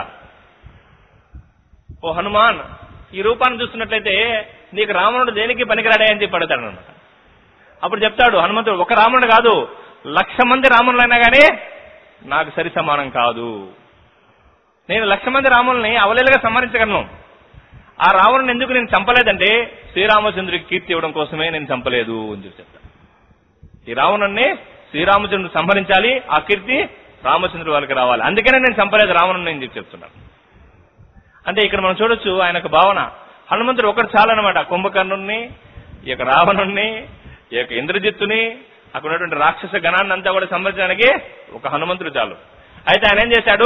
ఓ హనుమాన్, ఈ రూపాన్ని చూస్తున్నట్లయితే నీకు రావణుడు దేనికి పనికిరాడే అని చెప్పి అడుగుతాడనమాట. అప్పుడు చెప్తాడు హనుమంతుడు, ఒక రావణుడు కాదు, లక్ష మంది రాములైనా కానీ నాకు సరి సమానం కాదు. నేను లక్ష మంది రాముల్ని అవలేలుగా సంహరించగలను. ఆ రావణుని ఎందుకు నేను చంపలేదంటే శ్రీరామచంద్రుడికి కీర్తి ఇవ్వడం కోసమే నేను చంపలేదు అని చెప్పి చెప్తాను. ఈ రావణుణ్ణి శ్రీరామచంద్రుడు సంహరించాలి, ఆ కీర్తి రామచంద్రుడి వాళ్ళకి రావాలి, అందుకనే నేను చంపలేదు రావణుని అని చెప్పి చెప్తున్నాను. అంటే ఇక్కడ మనం చూడొచ్చు ఆయన యొక్క భావన. హనుమంతుడు ఒకటి చాలన్నమాట, కుంభకర్ణుణ్ణి, ఈ యొక్క రావణుణ్ణి, ఈ యొక్క ఇంద్రజిత్తుని, అక్కడ ఉన్నటువంటి రాక్షస గణాన్ని అంతా కూడా సంహరించడానికి ఒక హనుమంతుడు చాలు. అయితే ఆయన ఏం చేశాడు,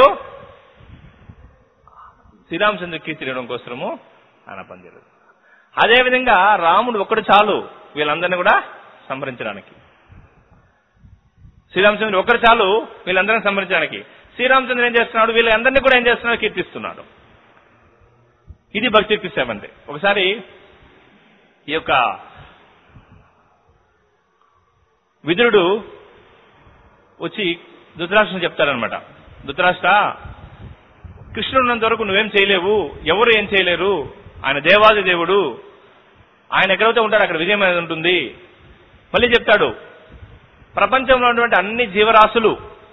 శ్రీరామచంద్రుడి కీర్తి ఇవ్వడం కోసము ఆయన పనిచేయలేదు. అదేవిధంగా రాముడు ఒక్కడు చాలు వీళ్ళందరినీ కూడా సంహరించడానికి. శ్రీరామచంద్రుడు ఒక్కడు చాలు వీళ్ళందరినీ సంహరించడానికి. శ్రీరామచంద్రుడు ఏం చేస్తున్నాడు, వీళ్ళందరినీ కూడా ఏం చేస్తున్నాడు, కీర్తిస్తున్నాడు. ఇది భక్తి యొక్క సేవ అంటే. ఒకసారి ఈ యొక్క విదురుడు వచ్చి ధృతరాష్ట్రుని చెప్తాడనమాట, ధృతరాష్ట్ర కృష్ణుడు ఉన్నంత వరకు నువ్వేం చేయలేవు, ఎవరు ఏం చేయలేరు, ఆయన దేవాది దేవుడు, ఆయన ఎక్కడైతే ఉంటారో అక్కడ విజయం అనేది ఉంటుంది. మళ్ళీ చెప్తాడు, ప్రపంచంలో ఉన్నటువంటి అన్ని జీవరాశులు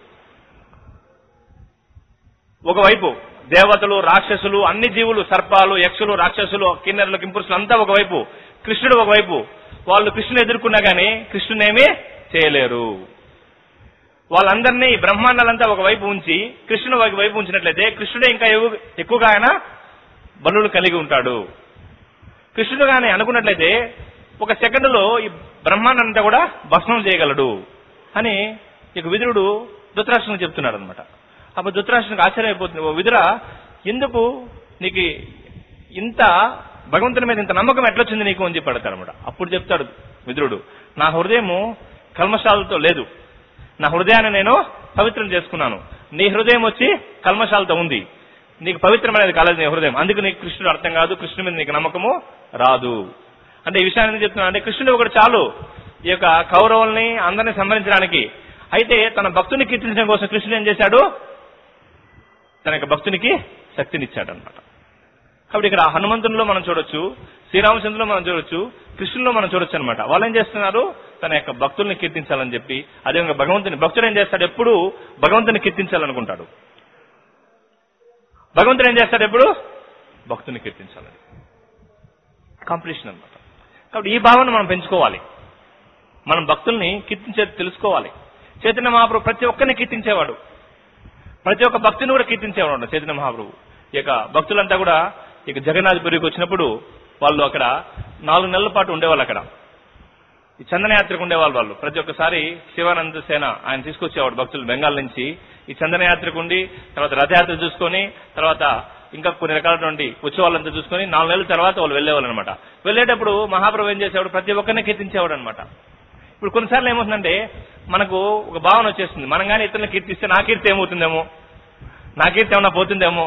ఒకవైపు, దేవతలు, రాక్షసులు, అన్ని జీవులు, సర్పాలు, యక్షులు, రాక్షసులు, కిన్నెరలు, కింపురుషులు అంతా ఒకవైపు, కృష్ణుడు ఒకవైపు. వాళ్ళు కృష్ణుని ఎదుర్కొన్నా గానీ కృష్ణునేమీ చేయలేరు. వాళ్ళందరినీ బ్రహ్మాండాలంతా ఒకవైపు ఉంచి కృష్ణుడు ఒకవైపు ఉంచినట్లయితే కృష్ణుడే ఇంకా ఎక్కువగా ఆయన బలులు కలిగి ఉంటాడు. కృష్ణుడు గాని అనుకున్నట్లయితే ఒక సెకండ్లో ఈ బ్రహ్మాండంతా కూడా భస్మం చేయగలడు అని ఇక విదురుడు ధృతరాష్ట్రునికి చెప్తున్నాడు అనమాట. అప్పుడు ధృతరాష్ట్రునికి ఆశ్చర్యం అయిపోతుంది, ఓ విదుర, ఎందుకు నీకు ఇంత భగవంతుని మీద ఇంత నమ్మకం ఎట్లొచ్చింది నీకు అని చెప్పి అడతాడు అనమాట. అప్పుడు చెప్తాడు విదురుడు, నా హృదయము కల్మషాలతో లేదు, నా హృదయాన్ని నేను పవిత్రం చేసుకున్నాను, నీ హృదయం వచ్చి కల్మషాలతో ఉంది, నీకు పవిత్రమైనది కాలేదు నీ హృదయం, అందుకు నీకు కృష్ణుడు అర్థం కాదు, కృష్ణుడి మీద నీకు నమ్మకము రాదు. అంటే ఈ విషయాన్ని ఎందుకు చెప్తున్నాను అంటే, కృష్ణుడు ఒకటి చాలు ఈ యొక్క కౌరవుల్ని అందరినీ సంహరించడానికి. అయితే తన భక్తుని కీర్తించడం కోసం కృష్ణుడు ఏం చేశాడు, తన యొక్క భక్తునికి శక్తినిచ్చాడు అనమాట. కాబట్టి ఇక్కడ హనుమంతునిలో మనం చూడొచ్చు, శ్రీరామచంద్రులో మనం చూడొచ్చు, కృష్ణుల్లో మనం చూడొచ్చు అనమాట. వాళ్ళు ఏం చేస్తున్నారు, తన యొక్క భక్తుల్ని కీర్తించాలని చెప్పి, అదేవిధంగా భగవంతుని భక్తుడు ఏం చేస్తాడు, ఎప్పుడు భగవంతుని కీర్తించాలనుకుంటాడు. భగవంతుడు ఏం చేస్తాడు, ఎప్పుడు భక్తుని కీర్తించాలని. కాంపిటీషన్ అనమాట. కాబట్టి ఈ భావన మనం పెంచుకోవాలి, మనం భక్తుల్ని కీర్తించేది తెలుసుకోవాలి. చైతన్య మహాప్రభు ప్రతి ఒక్కరిని కీర్తించేవాడు, ప్రతి ఒక్క భక్తుని కూడా కీర్తించేవాడు చైతన్య మహాప్రభు. ఇక భక్తులంతా కూడా ఇక జగన్నాథపురికి వచ్చినప్పుడు వాళ్ళు అక్కడ నాలుగు నెలల పాటు ఉండేవాళ్ళు. అక్కడ ఈ చందనయాత్రకు ఉండేవాళ్ళు. వాళ్ళు ప్రతి ఒక్కసారి శివానంద సేన ఆయన తీసుకొచ్చేవాడు భక్తులు బెంగాల్ నుంచి. ఈ చందనయాత్రకు ఉండి తర్వాత రథయాత్ర చూసుకొని తర్వాత ఇంకా కొన్ని రకాలటువంటి ఉత్సవాలంతా చూసుకొని నాలుగు నెలల తర్వాత వాళ్ళు వెళ్ళేవాళ్ళు అనమాట. వెళ్ళేటప్పుడు మహాప్రభు ఏం చేసేవాడు, ప్రతి ఒక్కరిని కీర్తించేవాడు అనమాట. ఇప్పుడు కొన్నిసార్లు ఏమవుతుందంటే మనకు ఒక భావన వచ్చేస్తుంది, మనం కానీ ఇతరులను కీర్తిస్తే నా కీర్తి ఏమవుతుందేమో, నా కీర్తి ఏమన్నా పోతుందేమో.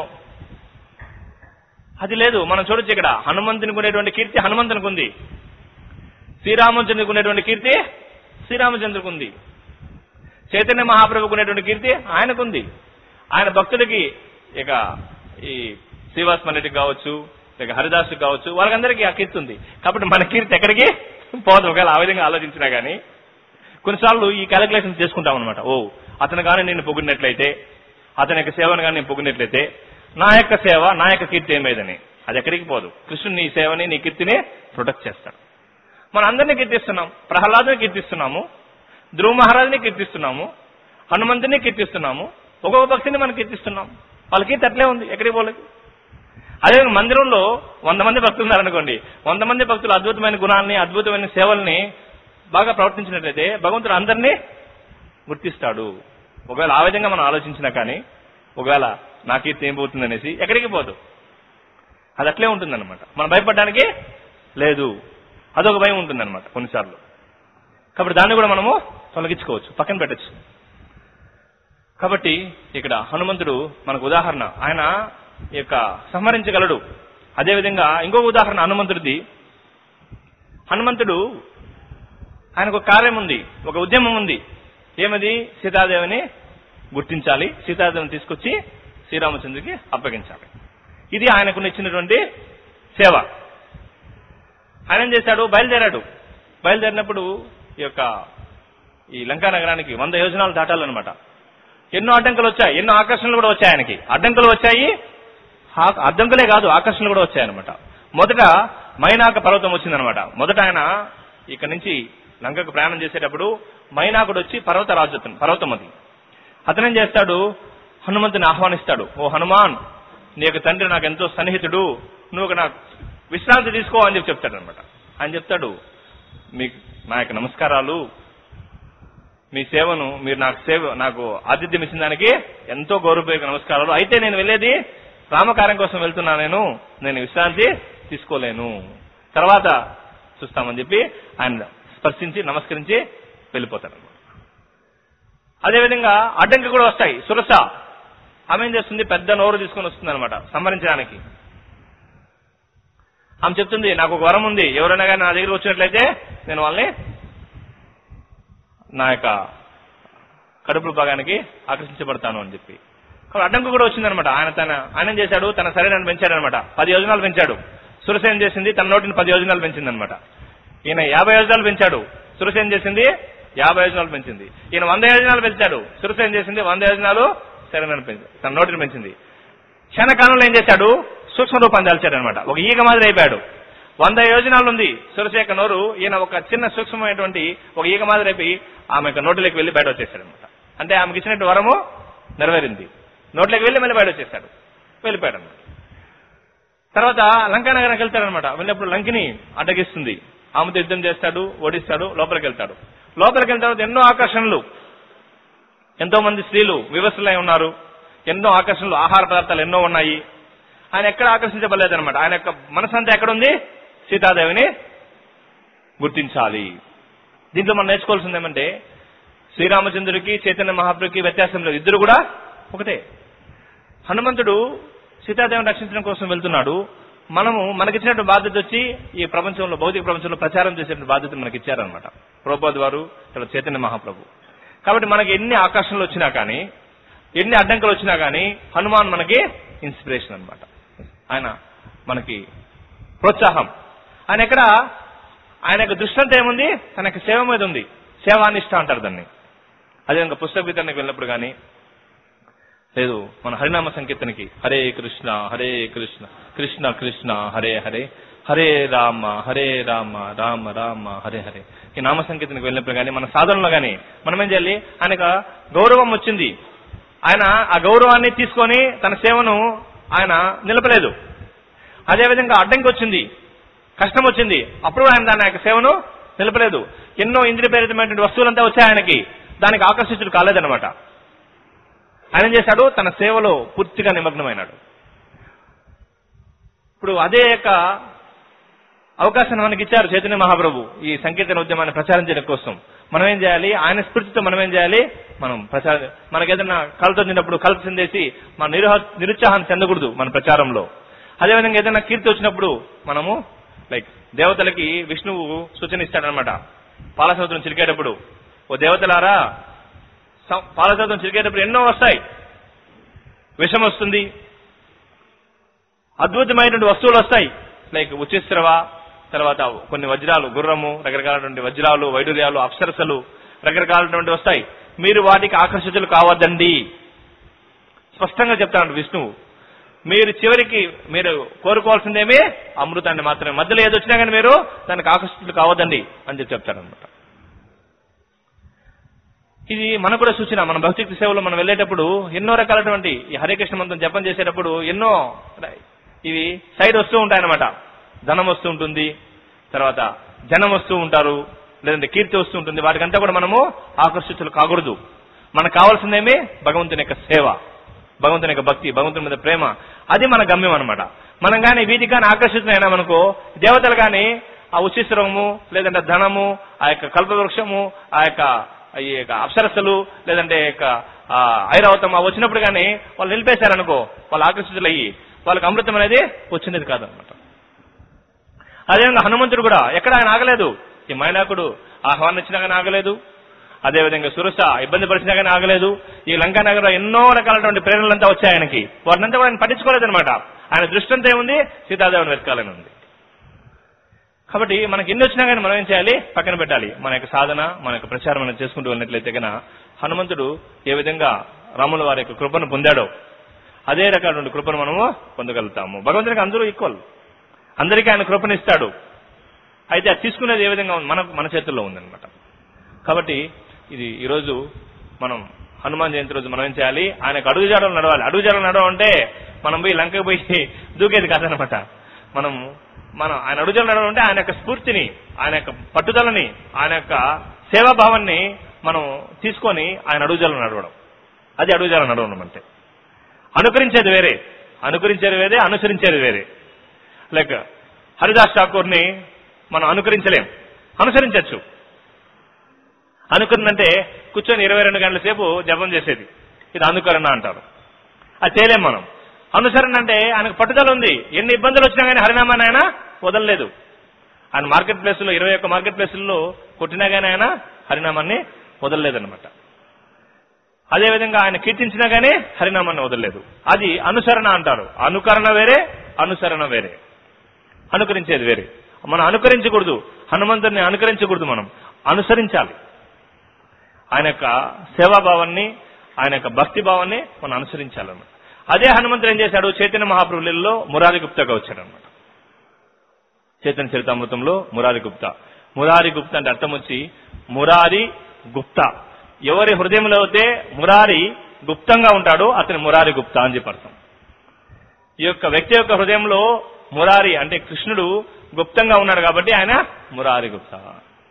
అది లేదు. మనం చూడొచ్చు, ఇక్కడ హనుమంతునికి ఉండేటువంటి కీర్తి హనుమంతునికి ఉంది, శ్రీరామచంద్రునికి ఉండేటువంటి కీర్తి శ్రీరామచంద్రునికి ఉంది, చైతన్య మహాప్రభుకు ఉండేటువంటి కీర్తి ఆయనకుంది. ఆయన భక్తుడికి ఇక ఈ శ్రీవాస్ మన్నటికి కావచ్చు, ఇక హరిదాసుకి కావచ్చు, వాళ్ళకందరికీ ఆ కీర్తి ఉంది. కాబట్టి మన కీర్తి ఎక్కడికి పోదు. ఒకవేళ ఆ విధంగా ఆలోచించినా కానీ కొన్నిసార్లు ఈ క్యాలిక్యులేషన్స్ చేసుకుంటాం అనమాట. ఓ అతను కానీ నేను పొగిడినట్లయితే, అతని యొక్క సేవను కానీ నేను పొగిడినట్లయితే నా యొక్క సేవ నా యొక్క కీర్తి ఏమేదని, అది ఎక్కడికి పోదు. కృష్ణుడు నీ సేవని నీ కీర్తిని ప్రొటెక్ట్ చేస్తాడు. మనం అందరినీ కీర్తిస్తున్నాం, ప్రహ్లాదుని కీర్తిస్తున్నాము, ధ్రువ మహారాజుని కీర్తిస్తున్నాము, హనుమంతుని కీర్తిస్తున్నాము, ఒక్కొక్క భక్తిని మనం కీర్తిస్తున్నాం. వాళ్ళ కీర్తి అట్లే ఉంది, ఎక్కడికి పోలేదు. అదే మందిరంలో వంద మంది భక్తులు ఉన్నారనుకోండి, వంద మంది భక్తులు అద్భుతమైన గుణాలని అద్భుతమైన సేవల్ని బాగా ప్రవర్తించినట్లయితే భగవంతుడు అందరినీ గుర్తిస్తాడు. ఒకవేళ ఆ విధంగా మనం ఆలోచించినా కానీ ఒకవేళ నా కీర్తి ఏం పోతుంది అనేసి ఎక్కడికి పోదు, అది అట్లే ఉంటుందన్నమాట. మనం భయపడడానికి లేదు, అదొక భయం ఉంటుందన్నమాట కొన్నిసార్లు. కాబట్టి దాన్ని కూడా మనము తొలగించుకోవచ్చు, పక్కన పెట్టచ్చు. కాబట్టి ఇక్కడ హనుమంతుడు మనకు ఉదాహరణ, ఆయన ఈ యొక్క సంహరించగలడు. అదేవిధంగా ఇంకొక ఉదాహరణ హనుమంతుడిది. హనుమంతుడు ఆయనకు ఒక కార్యం ఉంది, ఒక ఉద్యమం ఉంది. ఏమది? సీతాదేవిని గుర్తించాలి, సీతాదేవిని తీసుకొచ్చి శ్రీరామచంద్రుడికి అప్పగించాలి. ఇది ఆయనకు ఇచ్చినటువంటి సేవ. ఆయన ఏం చేశాడు, బయలుదేరాడు. బయలుదేరినప్పుడు ఈ యొక్క ఈ లంకా నగరానికి వంద యోజనాలు దాటాలన్నమాట. ఎన్నో అడ్డంకులు వచ్చాయి, ఎన్నో ఆకర్షణలు కూడా వచ్చాయి. ఆయనకి అడ్డంకులు వచ్చాయి, అడ్డంకులే కాదు ఆకర్షణలు కూడా వచ్చాయన్నమాట. మొదట మైనాక పర్వతం వచ్చిందనమాట. మొదట ఆయన ఇక్కడ నుంచి లంకకు ప్రయాణం చేసేటప్పుడు మైనాకుడు వచ్చి పర్వత రాజు, పర్వతం అది. అతనేం చేస్తాడు, హనుమంతుని ఆహ్వానిస్తాడు. ఓ హనుమాన్, నీ యొక్క తండ్రి నాకు ఎంతో సన్నిహితుడు, నువ్వు నాకు విశ్రాంతి తీసుకో అని చెప్పి చెప్తాడు అనమాట. ఆయన చెప్తాడు, మీకు నా యొక్క నమస్కారాలు, మీ సేవను మీరు నాకు సేవ నాకు ఆతిథ్యం ఇచ్చిన దానికి ఎంతో గౌరవపూర్వక నమస్కారాలు. అయితే నేను వెళ్ళేది రామకార్యం కోసం వెళ్తున్నా, నేను నేను విశ్రాంతి తీసుకోలేను, తర్వాత చూస్తామని చెప్పి ఆయన స్పర్శించి నమస్కరించి వెళ్ళిపోతాడు. అదేవిధంగా అడ్డంకి కూడా వస్తాయి. సురస ఆమె ఏం చేస్తుంది, పెద్ద నోరు తీసుకుని వస్తుంది అనమాట సంహరించడానికి. ఆమె చెప్తుంది, నాకు ఒక వరం ఉంది, ఎవరైనా కానీ నా దగ్గర వచ్చినట్లయితే నేను వాళ్ళని నా యొక్క కడుపుల భాగానికి ఆకర్షించబడతాను అని చెప్పి.
కాబట్టి అడ్డంకు కూడా వచ్చిందనమాట. ఆయన తన ఆయన ఏం చేశాడు, తన శరీరాన్ని పెంచాడనమాట. పది యోజనాలు పెంచాడు. సురస ఏం చేసింది, తన నోటిని పది యోజనాలు పెంచింది అనమాట. ఈయన యాభై యోజనాలు పెంచాడు, సురస ఏం చేసింది, యాభై యోజనాలు పెంచింది. ఈయన వంద యోజనాలు పెంచాడు, సురస ఏం చేసింది, వంద యోజనాలు శరీరాన్ని పెంచింది, తన నోటిని పెంచింది. క్షణకాలంలో ఏం చేశాడు, సూక్ష్మ రూపాన్ని దాల్చాడు అనమాట. ఒక ఈగ మాదిరి అయిపోయాడు. వంద యోజనాలు ఉంది సురస యొక్క నోరు, ఈయన ఒక చిన్న సూక్ష్మమైనటువంటి ఒక ఈగ మాదిరి అయిపోయి ఆమె యొక్క నోటిలోకి వెళ్లి బయట వచ్చేసాడు అనమాట. అంటే ఆమెకి ఇచ్చినట్టు వరము నెరవేరింది. నోట్లోకి వెళ్లి మళ్ళీ బయట వచ్చేసాడు, వెళ్ళిపోయాడు అనమాట. తర్వాత లంకా నగరానికి వెళ్తాడనమాట. వెళ్ళినప్పుడు లంకిని అడ్డగిస్తుంది. ఆమెతో యుద్ధం చేస్తాడు, ఓడిస్తాడు, లోపలికి వెళ్తాడు. లోపలికి వెళ్తాడు, ఎన్నో ఆకర్షణలు, ఎంతో మంది స్త్రీలు వివస్సులై ఉన్నారు, ఎన్నో ఆకర్షణలు, ఆహార పదార్థాలు ఎన్నో ఉన్నాయి. ఆయన ఎక్కడ ఆకర్షించబడలేదనమాట. ఆయన యొక్క మనసంతా ఎక్కడుంది, సీతాదేవిని గుర్తించాలి. దీంట్లో మనం నేర్చుకోవాల్సింది ఏమంటే, శ్రీరామచంద్రుడికి చైతన్య మహాప్రభుకి వ్యత్యాసం లేదు, ఇద్దరు కూడా ఒకటే. హనుమంతుడు సీతాదేవిని రక్షించడం కోసం వెళ్తున్నాడు. మనము మనకిచ్చినట్టు బాధ్యత వచ్చి ఈ ప్రపంచంలో, భౌతిక ప్రపంచంలో ప్రచారం చేసేటువంటి బాధ్యత మనకి ఇచ్చారనమాట ప్రభుపాద్ వారు, తర్వాత చైతన్య మహాప్రభు. కాబట్టి మనకి ఎన్ని ఆకర్షణలు వచ్చినా కానీ, ఎన్ని అడ్డంకులు వచ్చినా కానీ, హనుమాన్ మనకి ఇన్స్పిరేషన్ అనమాట. ఆయన మనకి ప్రోత్సాహం. ఆయన ఎక్కడ, ఆయన యొక్క దృష్టి ఏముంది, తన యొక్క సేవ మీద ఉంది. సేవానిష్ట అంటారు దాన్ని. అదేవిధంగా పుస్తక వితరణకి వెళ్ళినప్పుడు కానీ, లేదు మన హరినామ సంకీర్తనకి హరే కృష్ణ హరే కృష్ణ కృష్ణ కృష్ణ హరే హరే హరే రామ హరే రామ రామ రామ హరే హరే, ఈ నామ సంకీర్తనకి వెళ్ళినప్పుడు కానీ, మన సాధనలో కానీ మనం ఏం చేయాలి, ఆయనకు గౌరవం వచ్చింది. ఆయన ఆ గౌరవాన్ని తీసుకొని తన సేవను ఆయన నిలపలేదు. అదేవిధంగా అడ్డంకి వచ్చింది, కష్టం వచ్చింది, అప్పుడు ఆయన దాని యొక్క సేవను నిలపలేదు. ఎన్నో ఇంద్రియప్రేరితమైనటువంటి వస్తువులంతా వచ్చాయి ఆయనకి, దానికి ఆకర్షితుడు కాలేదనమాట. ఆయన ఏం చేశాడు, తన సేవలో పూర్తిగా నిమగ్నమైనాడు. ఇప్పుడు అదే యొక్క అవకాశాన్ని మనకి ఇచ్చారు చైతన్య మహాప్రభు ఈ సంకీర్తన ఉద్యమాన్ని ప్రచారం చేయడం కోసం. మనం ఏం చేయాలి, ఆయన స్ఫూర్తితో మనం ఏం చేయాలి, మనం ప్రచారం, మనకి ఏదైనా కలత వచ్చినప్పుడు కలత చెందేసి మన నిరుహ నిరుత్సాహాన్ని చెందకూడదు మన ప్రచారంలో. అదేవిధంగా ఏదైనా కీర్తి వచ్చినప్పుడు మనము లైక్ దేవతలకి విష్ణువు సూచన ఇస్తాడనమాట. పాలసముద్రం చిలికేటప్పుడు, ఓ దేవతలారా, పాలసముద్రం చిలికేటప్పుడు ఎన్నో వస్తాయి, విషం వస్తుంది, అద్భుతమైనటువంటి వస్తువులు వస్తాయి, లైక్ ఉచిస్రవ, తర్వాత కొన్ని వజ్రాలు, గుర్రము, రకరకాలటువంటి వజ్రాలు, వైడూర్యాలు, అప్సరసలు, రకరకాలటువంటి వస్తాయి. మీరు వాటికి ఆకర్షితులు కావద్దండి, స్పష్టంగా చెప్తాడు విష్ణువు. మీరు చివరికి మీరు కోరుకోవాల్సిందేమే అమృతాన్ని మాత్రమే, మధ్యలో ఏది వచ్చినా కానీ మీరు దానికి ఆకర్షితులు కావద్దండి అని చెప్పి చెప్తాడనమాట. ఇది మనకు కూడా సూచన. మన భౌతిక సేవలో మనం వెళ్ళేటప్పుడు ఎన్నో రకాలటువంటి ఈ హరే కృష్ణ మంత్రం జపం చేసేటప్పుడు ఎన్నో ఇవి సైడ్ వస్తూ ఉంటాయన్నమాట. ధనం వస్తూ ఉంటుంది, తర్వాత జనం వస్తూ ఉంటారు, లేదంటే కీర్తి వస్తూ ఉంటుంది. వాటికంతా కూడా మనము ఆకర్షితులు కాకూడదు. మనకు కావాల్సిందేమి భగవంతుని యొక్క సేవ, భగవంతుని యొక్క భక్తి, భగవంతుని మీద ప్రేమ. అది మన గమ్యం అనమాట. మనం కానీ వీటికి కానీ ఆకర్షితులైనా మనకు దేవతలు కానీ ఆ ఉచిస్రవము, లేదంటే ధనము, ఆ యొక్క కల్పవృక్షము, ఆ యొక్క ఈ యొక్క అప్సరస్సులు, లేదంటే యొక్క ఐరావతం వచ్చినప్పుడు కానీ వాళ్ళు నిలిపేశారనుకో, వాళ్ళు ఆకర్షితులయ్యి వాళ్ళకి అమృతం అనేది వచ్చినది కాదనమాట. అదేవిధంగా హనుమంతుడు కూడా ఎక్కడ ఆయన ఆగలేదు. ఈ మైనాకుడు ఆహ్వానం ఇచ్చినా కానీ ఆగలేదు, అదేవిధంగా సురస ఇబ్బంది పరిచినా కానీ ఆగలేదు. ఈ లంకా నగరంలో ఎన్నో రకాలైనటువంటి ప్రేరణలంతా వచ్చాయి ఆయనకి, వాటినంతా కూడా ఆయన పట్టించుకోలేదనమాట. ఆయన దృష్టి అంతా ఏముంది, సీతాదేవిని వెతకాలని ఉంది. కాబట్టి మనకి ఎన్ని వచ్చినా కానీ మనం ఏం చేయాలి, పక్కన పెట్టాలి. మన యొక్క సాధన, మన యొక్క ప్రచారం మనం చేసుకుంటూ వెళ్ళినట్లయితే కనుక హనుమంతుడు ఏ విధంగా రాముల వారి యొక్క కృపను పొందాడో అదే రకాల కృపను మనము పొందగలుగుతాము. భగవంతునికి అందరూ ఈక్వల్, అందరికీ ఆయన కృపను ఇస్తాడు. అయితే అది తీసుకునేది ఏ విధంగా మన మన చేతుల్లో ఉందన్నమాట. కాబట్టి ఇది ఈరోజు మనం హనుమాన్ జయంతి రోజు మనం ఏం చేయాలి, ఆయనకు అడుగుజాడలు నడవాలి. అడుగుజాడలు నడవంటే మనం పోయి లంకకు పోయి దూకేది కాదనమాట. మనం మనం ఆయన అడుగుజాడలు నడవాలంటే ఆయన యొక్క స్ఫూర్తిని, ఆయన యొక్క పట్టుదలని, ఆయన యొక్క సేవాభావాన్ని మనం తీసుకొని ఆయన అడుగుజాడలు నడవడం, అది అడుగుజాడలు నడవడం అంటే. అనుకరించేది వేరే, అనుకరించేది వేరే, అనుసరించేది వేరే. లైక్ హరిదాస్ ఠాకూర్ని మనం అనుకరించలేం, అనుసరించవచ్చు. అనుకరణ అంటే కూర్చొని ఇరవై రెండు గంటల సేపు జపం చేసేది, ఇది అనుకరణ అంటారు. అది చేయలేం మనం. అనుసరణ అంటే ఆయనకు పట్టుదల ఉంది, ఎన్ని ఇబ్బందులు వచ్చినా కానీ హరినామాన్ని ఆయన వదలలేదు. ఆయన మార్కెట్ ప్లేస్లో ఇరవై ఒక్క మార్కెట్ ప్లేసుల్లో కొట్టినా కానీ ఆయన హరినామాన్ని వదలలేదన్నమాట. అదేవిధంగా ఆయన కీర్తించినా గానీ హరినామాన్ని వదలలేదు. అది అనుసరణ అంటారు. అనుకరణ వేరే, అనుసరణ వేరే. అనుకరించేది వేరే. మనం అనుకరించకూడదు, హనుమంతుడిని అనుకరించకూడదు, మనం అనుసరించాలి. ఆయన యొక్క సేవాభావాన్ని, ఆయన యొక్క భక్తి భావాన్ని మనం అనుసరించాలన్నమాట. అదే హనుమంతుడు ఏం చేశాడు, చైతన్య మహాప్రభులలో మురారి గుప్తాగా వచ్చాడనమాట. చైతన్య చరితామృతంలో మురారి గుప్తా. మురారి గుప్తా అంటే అర్థం వచ్చి మురారి గుప్తా. ఎవరి హృదయంలో అయితే మురారి గుప్తంగా ఉంటాడో అతని మురారి గుప్తా అని చెప్పి అర్థం. ఈ యొక్క వ్యక్తి యొక్క హృదయంలో మురారి అంటే కృష్ణుడు గుప్తంగా ఉన్నాడు కాబట్టి ఆయన మురారి గుప్తా.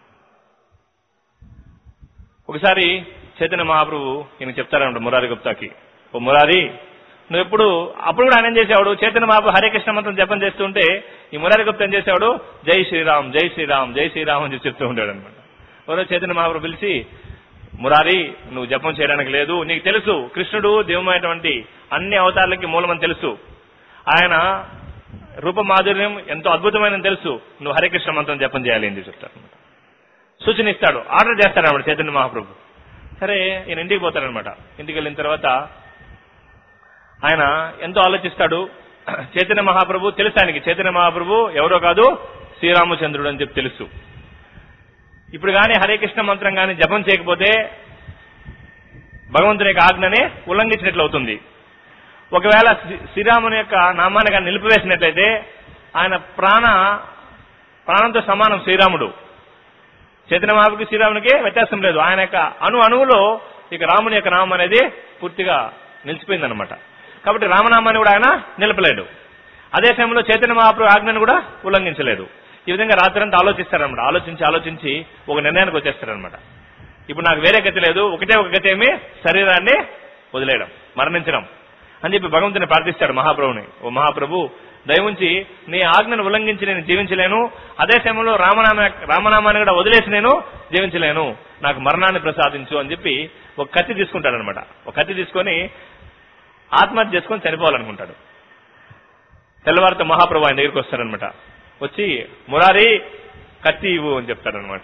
ఒకసారి చైతన్య మహాప్రభు ఈయన చెప్తారన్నమాట మురారి గుప్తాకి, ఓ మురారి నువ్వు ఎప్పుడు, అప్పుడు కూడా ఆయన ఏం చేసేవాడు, చైతన్య మహాప్రభు హరే కృష్ణ మంత్రం జపం చేస్తుంటే ఈ మురారి గుప్తా ఏం చేసేవాడు, జై శ్రీరామ్ జై శ్రీరామ్ జై శ్రీరామ్ అని చెప్తూ ఉంటాడు అనమాట. ఎవరో చైతన్య మహాప్రభు పిలిచి, మురారి నువ్వు జపం చేయడానికి లేదు, నీకు తెలుసు కృష్ణుడు దేవమైనటువంటి అన్ని అవతారాలకి మూలమని తెలుసు, ఆయన రూపమాధుర్యం ఎంతో అద్భుతమైన తెలుసు, నువ్వు హరే కృష్ణ మంత్రం జపం చేయాలి అని చెప్తాడు అనమాట. సూచన ఇస్తాడు, ఆర్డర్ చేస్తాడన్నమాట చైతన్య మహాప్రభు. సరే ఈయన ఇంటికి పోతాడనమాట. ఇంటికి వెళ్ళిన తర్వాత ఆయన ఎంతో ఆలోచిస్తాడు. చైతన్య మహాప్రభు తెలుసు ఆయనకి, చైతన్య మహాప్రభు ఎవరో కాదు శ్రీరామచంద్రుడు అని చెప్పి తెలుసు. ఇప్పుడు కానీ హరే కృష్ణ మంత్రం కానీ జపం చేయకపోతే భగవంతుని యొక్క ఆజ్ఞని ఉల్లంఘించినట్లు అవుతుంది. ఒకవేళ శ్రీరాముని యొక్క నామాన్ని కానీ నిలిపివేసినట్లయితే ఆయన ప్రాణ ప్రాణంతో సమానం శ్రీరాముడు. చైతన్య మహాప్రభుకి శ్రీరామునికి వ్యత్యాసం లేదు. ఆయన యొక్క అణు అణువులో ఇక రాముని యొక్క నామం అనేది పూర్తిగా నిలిచిపోయిందనమాట. కాబట్టి రామనామాన్ని కూడా ఆయన నిలపలేడు. అదే సమయంలో చైతన్య మహాప్రభు ఆజ్ఞను కూడా ఉల్లంఘించలేదు. ఈ విధంగా రాత్రంతా ఆలోచిస్తారనమాట. ఆలోచించి ఆలోచించి ఒక నిర్ణయానికి వచ్చేస్తారనమాట. ఇప్పుడు నాకు వేరే గతి లేదు, ఒకటే ఒక గతి ఏమి, శరీరాన్ని వదిలేయడం, మరణించడం అని చెప్పి భగవంతుని ప్రార్థిస్తాడు మహాప్రభుని. ఓ మహాప్రభు దయవుంచి నీ ఆజ్ఞను ఉల్లంఘించి నేను జీవించలేను, అదే సమయంలో రామనామ రామనామాన్ని కూడా వదిలేసి నేను జీవించలేను, నాకు మరణాన్ని ప్రసాదించు అని చెప్పి ఒక కత్తి తీసుకుంటాడనమాట. ఒక కత్తి తీసుకొని ఆత్మహత్య చేసుకొని చనిపోవాలనుకుంటాడు. తెల్లవారితో మహాప్రభు ఆయన దగ్గరికి వస్తాడనమాట. వచ్చి మురారి కత్తి ఇవ్వు అని చెప్తాడనమాట.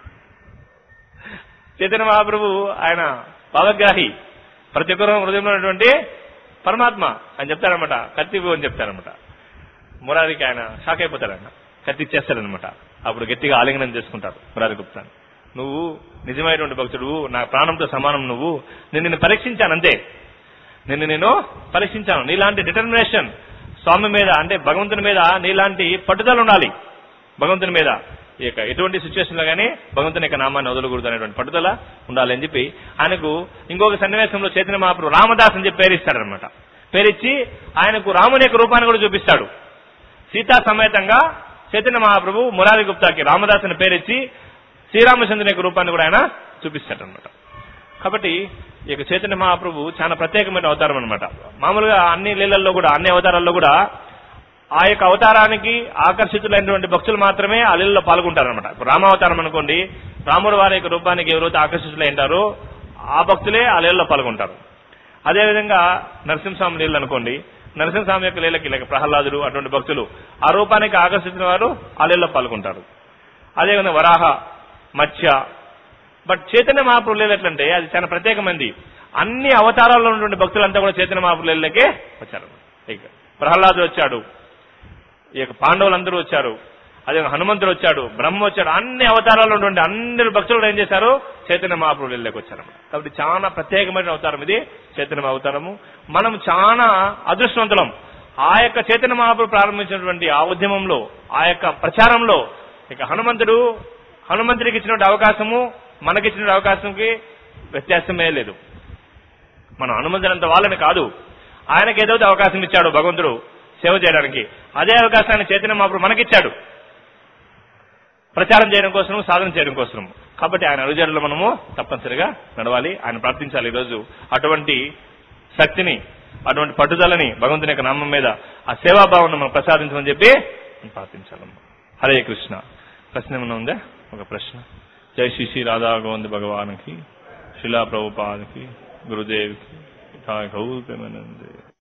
చైతన్య మహాప్రభు ఆయన భావగ్రాహి, ప్రతి ఒక్కరు హృదయంలో ఉన్నటువంటి పరమాత్మ అని చెప్తారనమాట. కత్తి ఇవ్వు అని చెప్తారనమాట. మురారికి ఆయన షాక్ అయిపోతాడన్న, కత్తి ఇచ్చేస్తాడనమాట. అప్పుడు గట్టిగా ఆలింగనం చేసుకుంటారు మురారి గుప్తాను. నువ్వు నిజమైనటువంటి భక్తుడు, నా ప్రాణంతో సమానం నువ్వు, నేను నిన్ను పరీక్షించాను అంతే, నిన్ను నేను పరీక్షించాను. నీలాంటి డిటర్మినేషన్ స్వామి మీద అంటే భగవంతుని మీద నీలాంటి పట్టుదల ఉండాలి. భగవంతుని మీద ఇక ఎటువంటి సిచ్యువేషన్ లో కానీ భగవంతుని యొక్క నామాన్ని వదలకూడదు అనేటువంటి పట్టుదల ఉండాలి అని చెప్పి ఆయనకు ఇంకొక సన్నివేశంలో చైతన్య మహాప్రభు రామదాస్ అని చెప్పి పేరిస్తాడనమాట. పేరిచ్చి ఆయనకు రాముని యొక్క రూపాన్ని కూడా చూపిస్తాడు. సీతా సమేతంగా చైతన్య మహాప్రభు మురారి గుప్తాకి రామదాస్ అని పేరిచ్చి శ్రీరామచంద్రుని యొక్క రూపాన్ని కూడా ఆయన చూపిస్తాడనమాట. కాబట్టి ఈ యొక్క చైతన్య మహాప్రభు చాలా ప్రత్యేకమైన అవతారం అనమాట. మామూలుగా అన్ని లీలల్లో కూడా అన్ని అవతారాల్లో కూడా ఆ యొక్క అవతారానికి ఆకర్షితులైనటువంటి భక్తులు మాత్రమే ఆ లీలలో పాల్గొంటారనమాట. ఇప్పుడు రామావతారం అనుకోండి, రాముడు వారి యొక్క రూపానికి ఎవరైతే ఆకర్షితులైంటారో ఆ భక్తులే ఆ లీలలో పాల్గొంటారు. అదేవిధంగా నరసింహస్వామి లీలలు అనుకోండి, నరసింహస్వామి యొక్క లీలకి లేక ప్రహ్లాదుడు అటువంటి భక్తులు ఆ రూపానికి ఆకర్షించిన వారు ఆ లీలలో పాల్గొంటారు. అదేవిధంగా వరాహ, మత్స్య. బట్ చైతన్య మహాప్రభు లీల ఎట్లంటే అది చాలా ప్రత్యేకమైంది. అన్ని అవతారాల్లో ఉన్నటువంటి భక్తులంతా కూడా చైతన్య మహాప్రభు లీలకే వచ్చారు. ఇక ప్రహ్లాదుడు వచ్చాడు, ఈ యొక్క పాండవులందరూ వచ్చారు, అదే హనుమంతుడు వచ్చాడు, బ్రహ్మ వచ్చాడు, అన్ని అవతారాల్లో ఉన్నటువంటి అందరు భక్తులు కూడా ఏం చేశారు, చైతన్య మహాప్రభు లీలకి వచ్చారు. కాబట్టి చాలా ప్రత్యేకమైన అవతారం ఇది చైతన్య అవతారము. మనం చాలా అదృష్టవంతులం. ఆ యొక్క చైతన్య మహాప్రభు ప్రారంభించినటువంటి ఆ ఉద్యమంలో, ఆ యొక్క ప్రచారంలో ఇక హనుమంతుడు హనుమంతుడికి ఇచ్చినటువంటి అవకాశము మనకిచ్చిన అవకాశంకి వ్యత్యాసమే లేదు. మనం హనుమంతుడంత వాళ్ళని కాదు, ఆయనకి ఏదైతే అవకాశం ఇచ్చాడు భగవంతుడు సేవ చేయడానికి, అదే అవకాశాన్ని చైతన్య మహాప్రభు మనకిచ్చాడు ప్రచారం చేయడం కోసం, సాధన చేయడం కోసం. కాబట్టి ఆయన అడుగుజాడలో మనము తప్పనిసరిగా నడవాలి, ఆయన ప్రార్థించాలి. ఈరోజు అటువంటి శక్తిని, అటువంటి పట్టుదలని భగవంతుని యొక్క నామం మీద ఆ సేవాభావాన్ని మనం ప్రసాదించమని చెప్పి ప్రార్థించాలమ్మా. హరే కృష్ణ. ప్రశ్న ఏమన్నా ఉందా? ఒక ప్రశ్న. జై శ్రీ శ్రీ రాధా గోవింద భగవానికి, శిలా ప్రభుపాదకి, గురుదేవికి, గౌతమానందే.